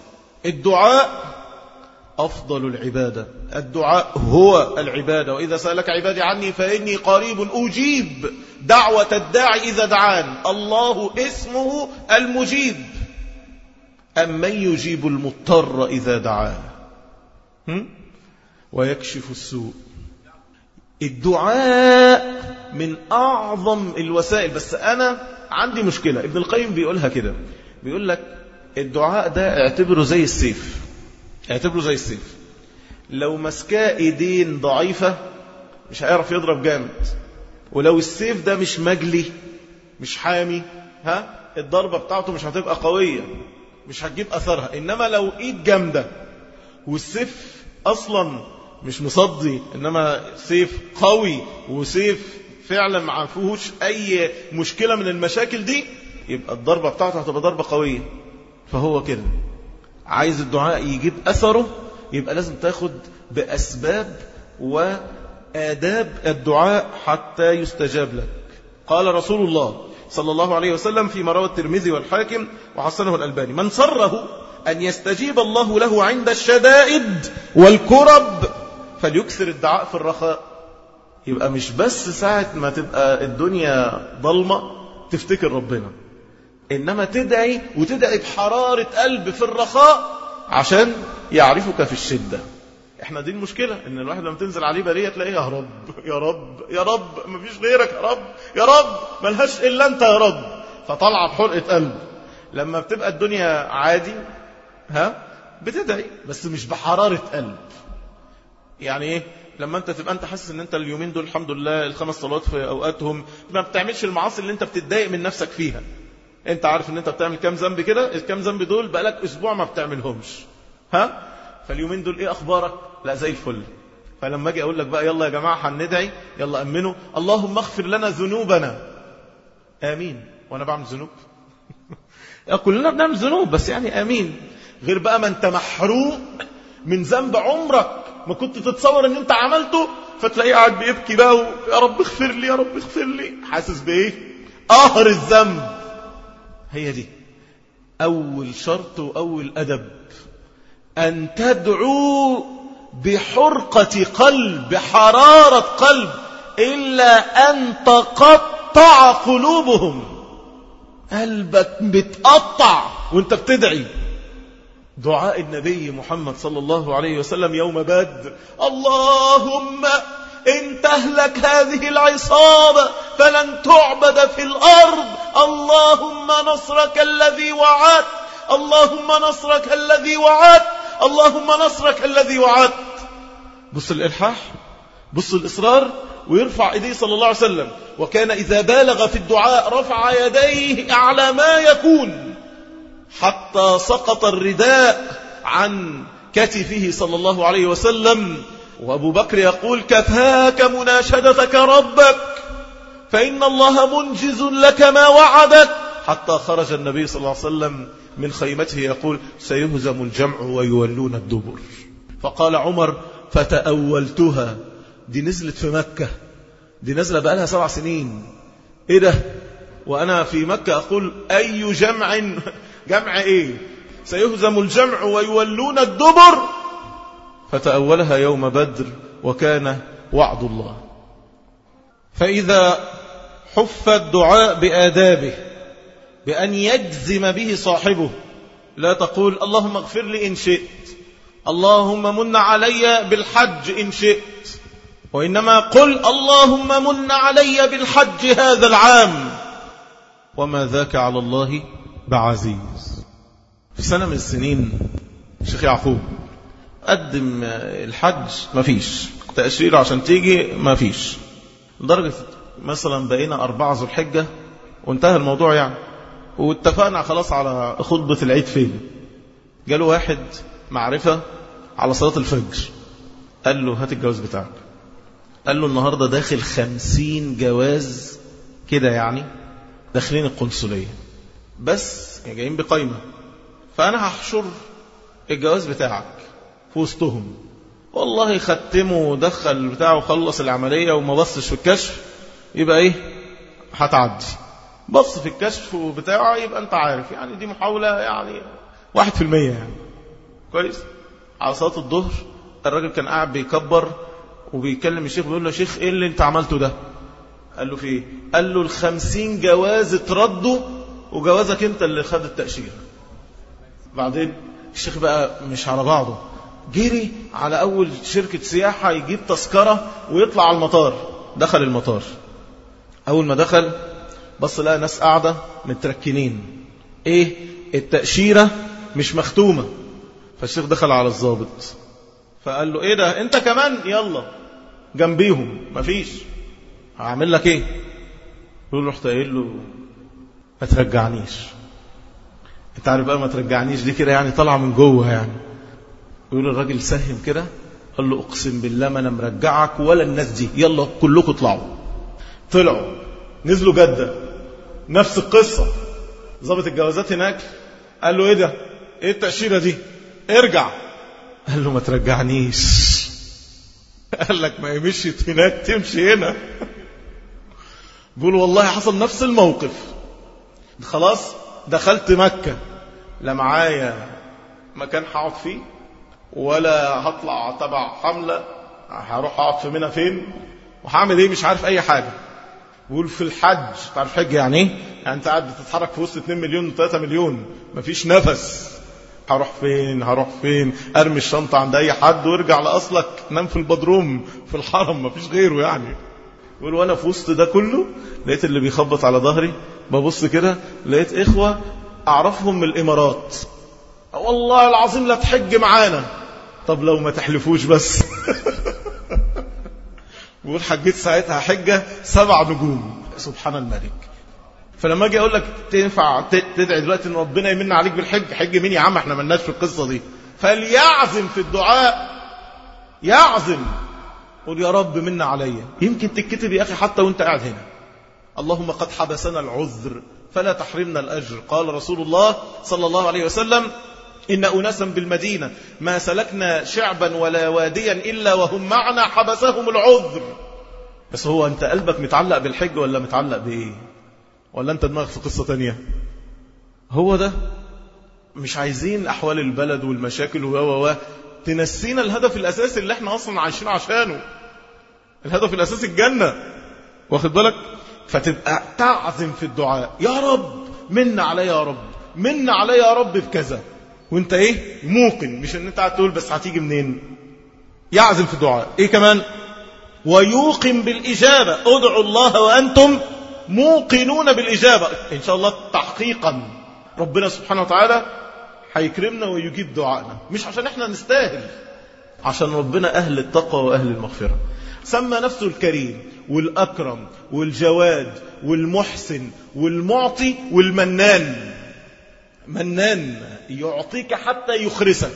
الدعاء أفضل العبادة، الدعاء هو العبادة. وإذا سألك عبادي عني فإني قريب أجيب دعوة الداعي إذا دعان. الله اسمه المجيب. أمن يجيب المضطر إذا دعاه ويكشف السوء. الدعاء من أعظم الوسائل. بس أنا عندي مشكلة، ابن القيم بيقولها كده، بيقول لك الدعاء ده اعتبره زي السيف، اعتبره زي السيف. لو مسكاه ايدين ضعيفة مش هيعرف يضرب جامد، ولو السيف ده مش مجلي مش حامي الضربة بتاعته مش هتبقى قوية، مش هتجيب أثرها. إنما لو إيد جامدة والسيف أصلا مش مصدي، إنما سيف قوي وسيف فعلا ما فيهوش أي مشكلة من المشاكل دي، يبقى الضربة بتاعته هتبقى ضربة قوية. فهو كده عايز الدعاء يجيب أثره يبقى لازم تاخد بأسباب وآداب الدعاء حتى يستجاب لك. قال رسول الله صلى الله عليه وسلم فيما روى الترمذي والحاكم وحسنه الألباني: من سره أن يستجيب الله له عند الشدائد والكرب فليكثر الدعاء في الرخاء. يبقى مش بس ساعة ما تبقى الدنيا ضلمة تفتكر ربنا، إنما تدعي، وتدعي بحرارة قلب في الرخاء عشان يعرفك في الشدة. احنا دي المشكلة، ان الواحد لما تنزل عليه برية تلاقيه يا رب يا رب يا رب، مفيش غيرك يا رب يا رب، ملهاش إلا أنت يا رب، فطلع بحرقة قلب. لما بتبقى الدنيا عادي بتدعي بس مش بحرارة قلب. يعني ايه؟ لما انت تبقى انت حاسس ان انت اليومين دول الحمد لله الخمس صلوات في اوقاتهم، ما بتعملش المعاصي اللي انت بتتضايق من نفسك فيها. انت عارف ان انت بتعمل كام ذنب كده، الكام ذنب دول بقالك اسبوع ما بتعملهمش، فاليومين دول ايه اخبارك؟ لا زي الفل. فلما اجي اقول لك بقى يلا يا جماعه هندعي، يلا امنوا اللهم اغفر لنا ذنوبنا، امين. وانا بعمل ذنوب؟ كلنا بنعمل ذنوب، بس يعني امين. غير بقى ما انت محروق من ذنب عمرك ما كنت تتصور ان انت عملته، فتلاقيه قاعد بيبكي بقى يا رب اغفر لي يا رب اغفر لي، حاسس بايه؟ قهر الذنب. هي دي اول شرط واول ادب، أن تدعو بحرقة قلب، بحرارة قلب، إلا أن تقطع قلوبهم. قلبك بتقطع وانت بتدعي. دعاء النبي محمد صلى الله عليه وسلم يوم بدر: اللهم إن تهلك هذه العصابة فلن تعبد في الأرض، اللهم نصرك الذي وعدت، اللهم نصرك الذي وعدت، اللهم نصرك الذي وعدت. بص الإلحاح، بص الإصرار، ويرفع إيديه صلى الله عليه وسلم. وكان إذا بالغ في الدعاء رفع يديه أعلى ما يكون حتى سقط الرداء عن كتفه صلى الله عليه وسلم. وأبو بكر يقول كفاك مناشدتك ربك فإن الله منجز لك ما وعدك. حتى خرج النبي صلى الله عليه وسلم من خيمته يقول سيهزم الجمع ويولون الدبر. فقال عمر فتأولتها، دي نزلت في مكة، دي نزلة بقالها 7 سنين، ايه ده؟ وأنا في مكة أقول أي جمع، جمع ايه؟ سيهزم الجمع ويولون الدبر. فتأولها يوم بدر وكان وعد الله. فإذا حف الدعاء بآدابه بأن يجزم به صاحبه، لا تقول اللهم اغفر لي إن شئت، اللهم من علي بالحج إن شئت، وإنما قل اللهم من علي بالحج هذا العام وما ذاك على الله بعزيز. في سنة من السنين الشيخ يعقوب قدم الحج، ما فيش تأشير عشان تيجي، ما فيش، لدرجة مثلا بقينا 4 ذو الحجة وانتهى الموضوع يعني، واتفقنا خلاص على خطبة العيد فين. جاله واحد معرفة على صلاة الفجر قال له هات الجواز بتاعك. قال له النهاردة داخل 50 جواز كده يعني داخلين القنصلية بس جايين بقايمة، فأنا هحشر الجواز بتاعك في وسطهم. والله ختمه ودخل بتاعه وخلص العملية وما بصش في الكشف، يبقى ايه هتعدي. بص في الكشف بتاعه يبقى انت عارف يعني دي محاولة يعني 1% يعني كويس. على صلاة الظهر الراجل كان قاعد بيكبر وبيكلم الشيخ بيقول له شيخ ايه اللي انت عملته ده؟ قال له في ايه؟ قال له 50 جواز اتردوا وجوازك انت اللي خد التأشيرة. بعدين الشيخ بقى مش على بعضه، جري على أول شركة سياحة يجيب تذكرة ويطلع على المطار. دخل المطار، أول ما دخل بص لقى ناس قاعدة متركنين، إيه التأشيرة مش مختومة. فالشيخ دخل على الضابط فقال له إيه ده أنت كمان يلا جنبيهم مفيش، هعمل لك إيه؟ يقول له رحت قايل له ما ترجعنيش. انت عارف بقى ما ترجعنيش دي كده يعني طالعه من جوه يعني. يقول الراجل سهم كده قال له اقسم بالله ما انا مرجعك ولا الناس دي، يلا كلكم اطلعوا. طلعوا نزلوا جدة نفس القصة. ضابط الجوازات هناك قال له ايه ده ايه التأشيرة دي؟ ارجع. قال له ما ترجعنيش. قال لك ما مشيت هناك تمشي هنا. بيقول والله حصل نفس الموقف. خلاص دخلت مكة لا معايا مكان هقعد فيه ولا هطلع تبع حملة، هروح اقعد في منى فين وهعمل ايه، مش عارف اي حاجة. بيقول في الحج، تعرف حج يعني ايه؟ يعني انت قاعد بتتحرك في وسط 2 مليون و3 مليون مفيش نفس. هروح فين هروح فين، ارمي الشنطة عند اي حد وارجع لاصلك، نام في البدروم في الحرم مفيش غيره يعني. بيقول وانا في وسط ده كله لقيت اللي بيخبط على ظهري، ببص كده لقيت اخوة اعرفهم من الامارات، والله العظيم لا تحج معانا. طب لو ما تحلفوش بس. بيقول حجيت ساعتها حجة 7 نجوم سبحان الملك. فلما اجي اقول لك تنفع تدعي دلوقتي ان ربنا يمن عليك بالحج، حج مين يا عم احنا ملناش في القصة دي. فليعزم في الدعاء، يعزم قول يا رب منا عليا، يمكن تتكتب يا اخي حتى وانت قاعد هنا. اللهم قد حبسنا العذر فلا تحرمنا الأجر. قال رسول الله صلى الله عليه وسلم إن أناسا بالمدينة ما سلكنا شعبا ولا واديا إلا وهم معنا حبسهم العذر. بس هو أنت قلبك متعلق بالحج ولا متعلق بإيه؟ ولا أنت دماغك في قصة تانية؟ هو ده مش عايزين أحوال البلد والمشاكل تنسينا الهدف الأساسي اللي احنا أصلا عايشين عشانه. الهدف الأساسي الجنة، واخد بالك؟ فتبقى تعزم في الدعاء يا رب من علي يا رب من علي يا رب بكذا، وانت ايه موقن، مش ان انت قاعد تقول بس هتيجي منين. يعزم في الدعاء. ايه كمان؟ ويوقن بالإجابة. ادعوا الله وأنتم موقنون بالإجابة. إن شاء الله تحقيقا ربنا سبحانه وتعالى هيكرمنا ويجيب دعائنا، مش عشان احنا نستاهل، عشان ربنا أهل التقوى وأهل المغفرة. سمى نفسه الكريم والأكرم والجواد والمحسن والمعطي والمنان. منان يعطيك حتى يخرسك.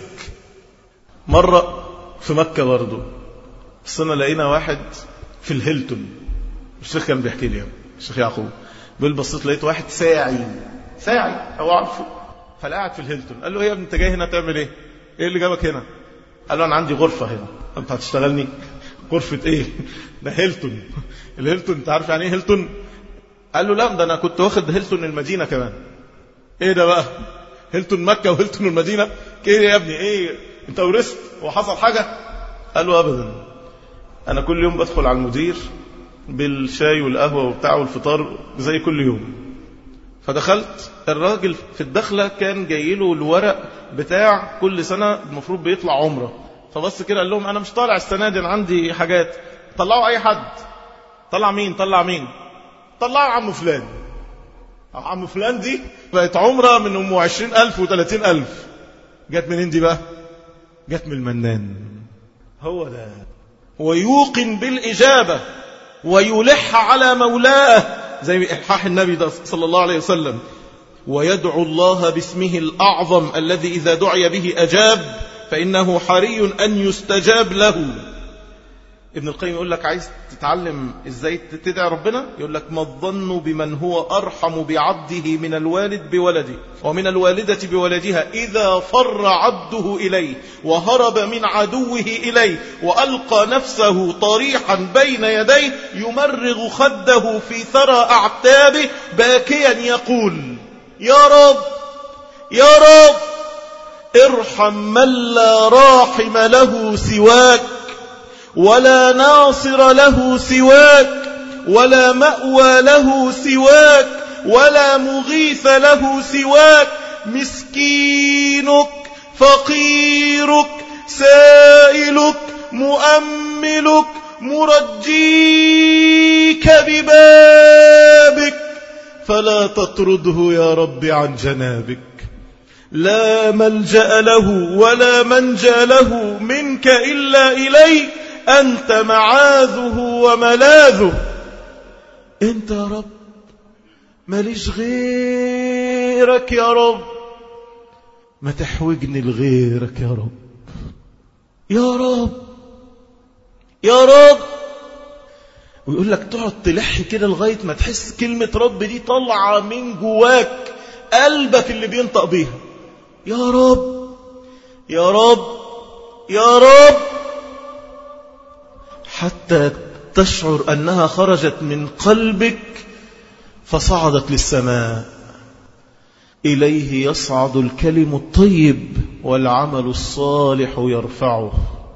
مرة في مكة برضو السنة لقينا واحد في الهيلتون، الشيخ كان بيحكي لي الشيخ يعقوب، بيقول بصيت لقيت واحد ساعي هو عارفه، فقاعد في الهيلتون. قال له يا ابني انت جاي هنا تعمل ايه؟ ايه اللي جابك هنا؟ قال له انا عندي غرفة هنا. انت هتشتغلني؟ غرفة ايه؟ ده هيلتون. الهيلتون انت عارف يعني ايه هيلتون؟ قال له لا، ده انا كنت واخد هيلتون المدينة كمان. ايه ده بقى؟ هيلتون مكة وهيلتون المدينة؟ ايه يا ابني ايه؟ انت ورثت وحصل حاجة؟ قال له ابدا، انا كل يوم بدخل على المدير بالشاي والقهوة وبتاع والفطار زي كل يوم. فدخلت، الراجل في الدخلة كان جايله الورق بتاع كل سنة المفروض بيطلع عمره، فبص كده قال لهم انا مش طالع السنة دي، انا عندي حاجات. طلعوا اي حد. طلع مين؟ طلعوا عم فلان. عم فلان دي بقت عمره من ام 20,000 و30,000. جت منين دي بقى؟ جت من المنان. هو ده. ويوقن بالإجابة ويلح على مولاه زي إلحاح النبي صلى الله عليه وسلم. ويدعو الله باسمه الأعظم الذي إذا دعي به أجاب، فإنه حري أن يستجاب له. ابن القيم يقول لك عايز تتعلم ازاي تدعي ربنا؟ يقول لك ما الظن بمن هو أرحم بعبده من الوالد بولده ومن الوالدة بولدها إذا فر عبده إليه وهرب من عدوه إليه وألقى نفسه طريحا بين يديه يمرغ خده في ثرى أعتابه باكيا يقول يا رب يا رب ارحم من لا راحم له سواك ولا ناصر له سواك ولا مأوى له سواك ولا مغيث له سواك. مسكينك فقيرك سائلك مؤملك مرجيك ببابك فلا تطرده يا رب عن جنابك. لا ملجأ له ولا منجى له منك إلا إليك، أنت معاذه وملاذه. أنت يا رب ماليش غيرك يا رب، ما تحوجني لغيرك يا رب يا رب يا رب. ويقول لك تقعد تلح كده لغاية ما تحس كلمة رب دي طالعة من جواك، قلبك اللي بينطق بيها. يا رب يا رب يا رب، حتى تشعر أنها خرجت من قلبك فصعدت للسماء. إليه يصعد الكلم الطيب والعمل الصالح يرفعه.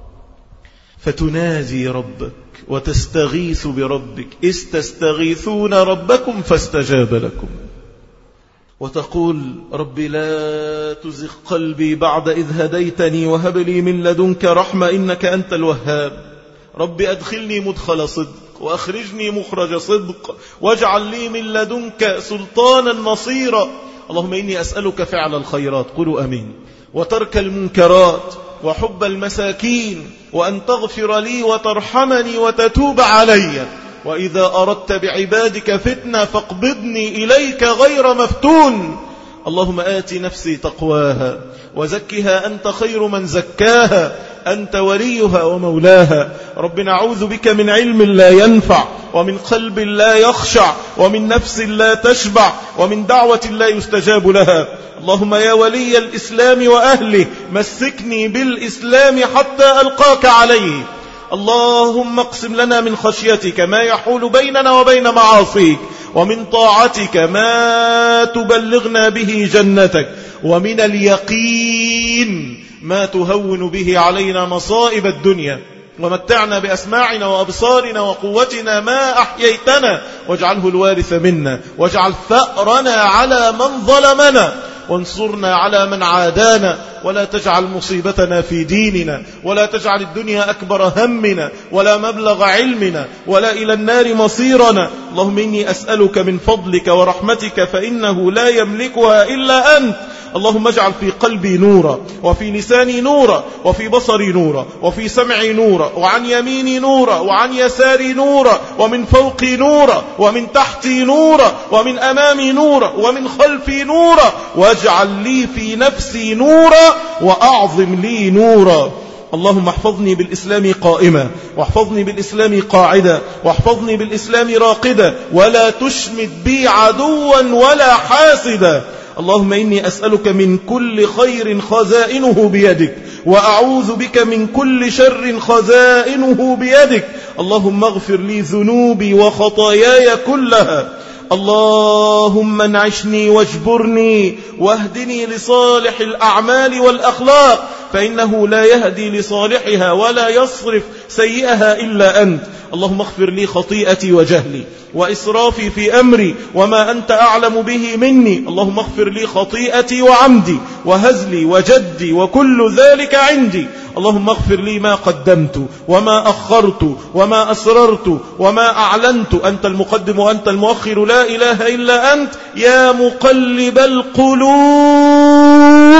فتنادي ربك وتستغيث بربك إذ تستغيثون ربكم فاستجاب لكم، وتقول رب لا تزغ قلبي بعد إذ هديتني وهب لي من لدنك رحمة إنك أنت الوهاب. رب أدخلني مدخل صدق وأخرجني مخرج صدق واجعل لي من لدنك سلطانا نصيرا. اللهم إني أسألك فعل الخيرات، قولوا أمين، وترك المنكرات وحب المساكين وأن تغفر لي وترحمني وتتوب علي، وإذا أردت بعبادك فتنة فاقبضني إليك غير مفتون. اللهم آت نفسي تقواها وزكها أنت خير من زكاها أنت وليها ومولاها. رب نعوذ بك من علم لا ينفع ومن قلب لا يخشع ومن نفس لا تشبع ومن دعوة لا يستجاب لها. اللهم يا ولي الإسلام وأهله مسكني بالإسلام حتى ألقاك عليه. اللهم اقسم لنا من خشيتك ما يحول بيننا وبين معاصيك، ومن طاعتك ما تبلغنا به جنتك، ومن اليقين ما تهون به علينا مصائب الدنيا. ومتعنا بأسماعنا وأبصارنا وقوتنا ما أحييتنا، واجعله الوارث منا، واجعل ثأرنا على من ظلمنا، وانصرنا على من عادانا، ولا تجعل مصيبتنا في ديننا، ولا تجعل الدنيا أكبر همنا ولا مبلغ علمنا ولا إلى النار مصيرنا. اللهم إني أسألك من فضلك ورحمتك فإنه لا يملكها إلا أنت. اللهم اجعل في قلبي نورا، وفي لساني نورا، وفي بصري نورا، وفي سمعي نورا، وعن يميني نورا، وعن يساري نورا، ومن فوقي نورا، ومن تحتي نورا، ومن أمامي نورا، ومن خلفي نورا، واجعل لي في نفسي نورا، وأعظم لي نورا. اللهم احفظني بالإسلام قائما، واحفظني بالإسلام قاعدا، واحفظني بالإسلام راقدا، ولا تشمت بي عدوا ولا حاسدا. اللهم إني أسألك من كل خير خزائنه بيدك، وأعوذ بك من كل شر خزائنه بيدك. اللهم اغفر لي ذنوبي وخطاياي كلها. اللهم انعشني واجبرني واهدني لصالح الأعمال والأخلاق، فإنه لا يهدي لصالحها ولا يصرف سيئها إلا أنت. اللهم اغفر لي خطيئتي وجهلي وإسرافي في أمري وما أنت أعلم به مني. اللهم اغفر لي خطيئتي وعمدي وهزلي وجدي وكل ذلك عندي. اللهم اغفر لي ما قدمت وما أخرت وما أسررت وما أعلنت. أنت المقدم وأنت المؤخر، لا إله إلا أنت. يا مقلب القلوب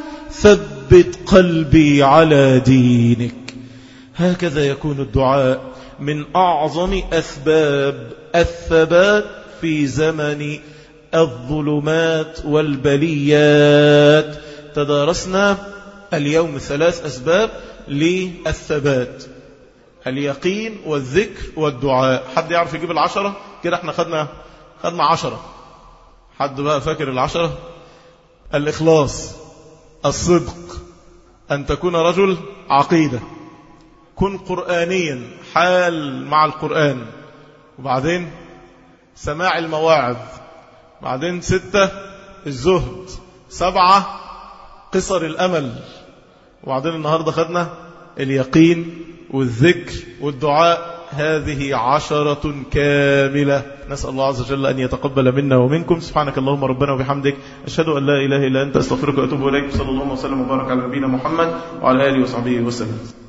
ثبت قلبي على دينك. هكذا يكون الدعاء من أعظم أسباب الثبات في زمن الظلمات والبليات. تدارسنا اليوم 3 أسباب للثبات: اليقين والذكر والدعاء. حد يعرف يجيب 10؟ كده احنا خدنا 10. حد بقى فاكر 10؟ الإخلاص، الصدق، أن تكون رجل عقيدة، كن قرآنيا، حال مع القرآن، وبعدين سماع المواعظ، بعدين 6 الزهد، 7 قصر الأمل، وبعدين النهاردة خدنا اليقين والذكر والدعاء. هذه 10 كاملة. نسأل الله عز وجل أن يتقبل منا ومنكم. سبحانك اللهم ربنا وبحمدك، أشهد أن لا إله إلا أنت، أستغفرك وأتوب إليك. صلى الله وسلم وبارك على نبينا محمد وعلى آله وصحبه وسلم.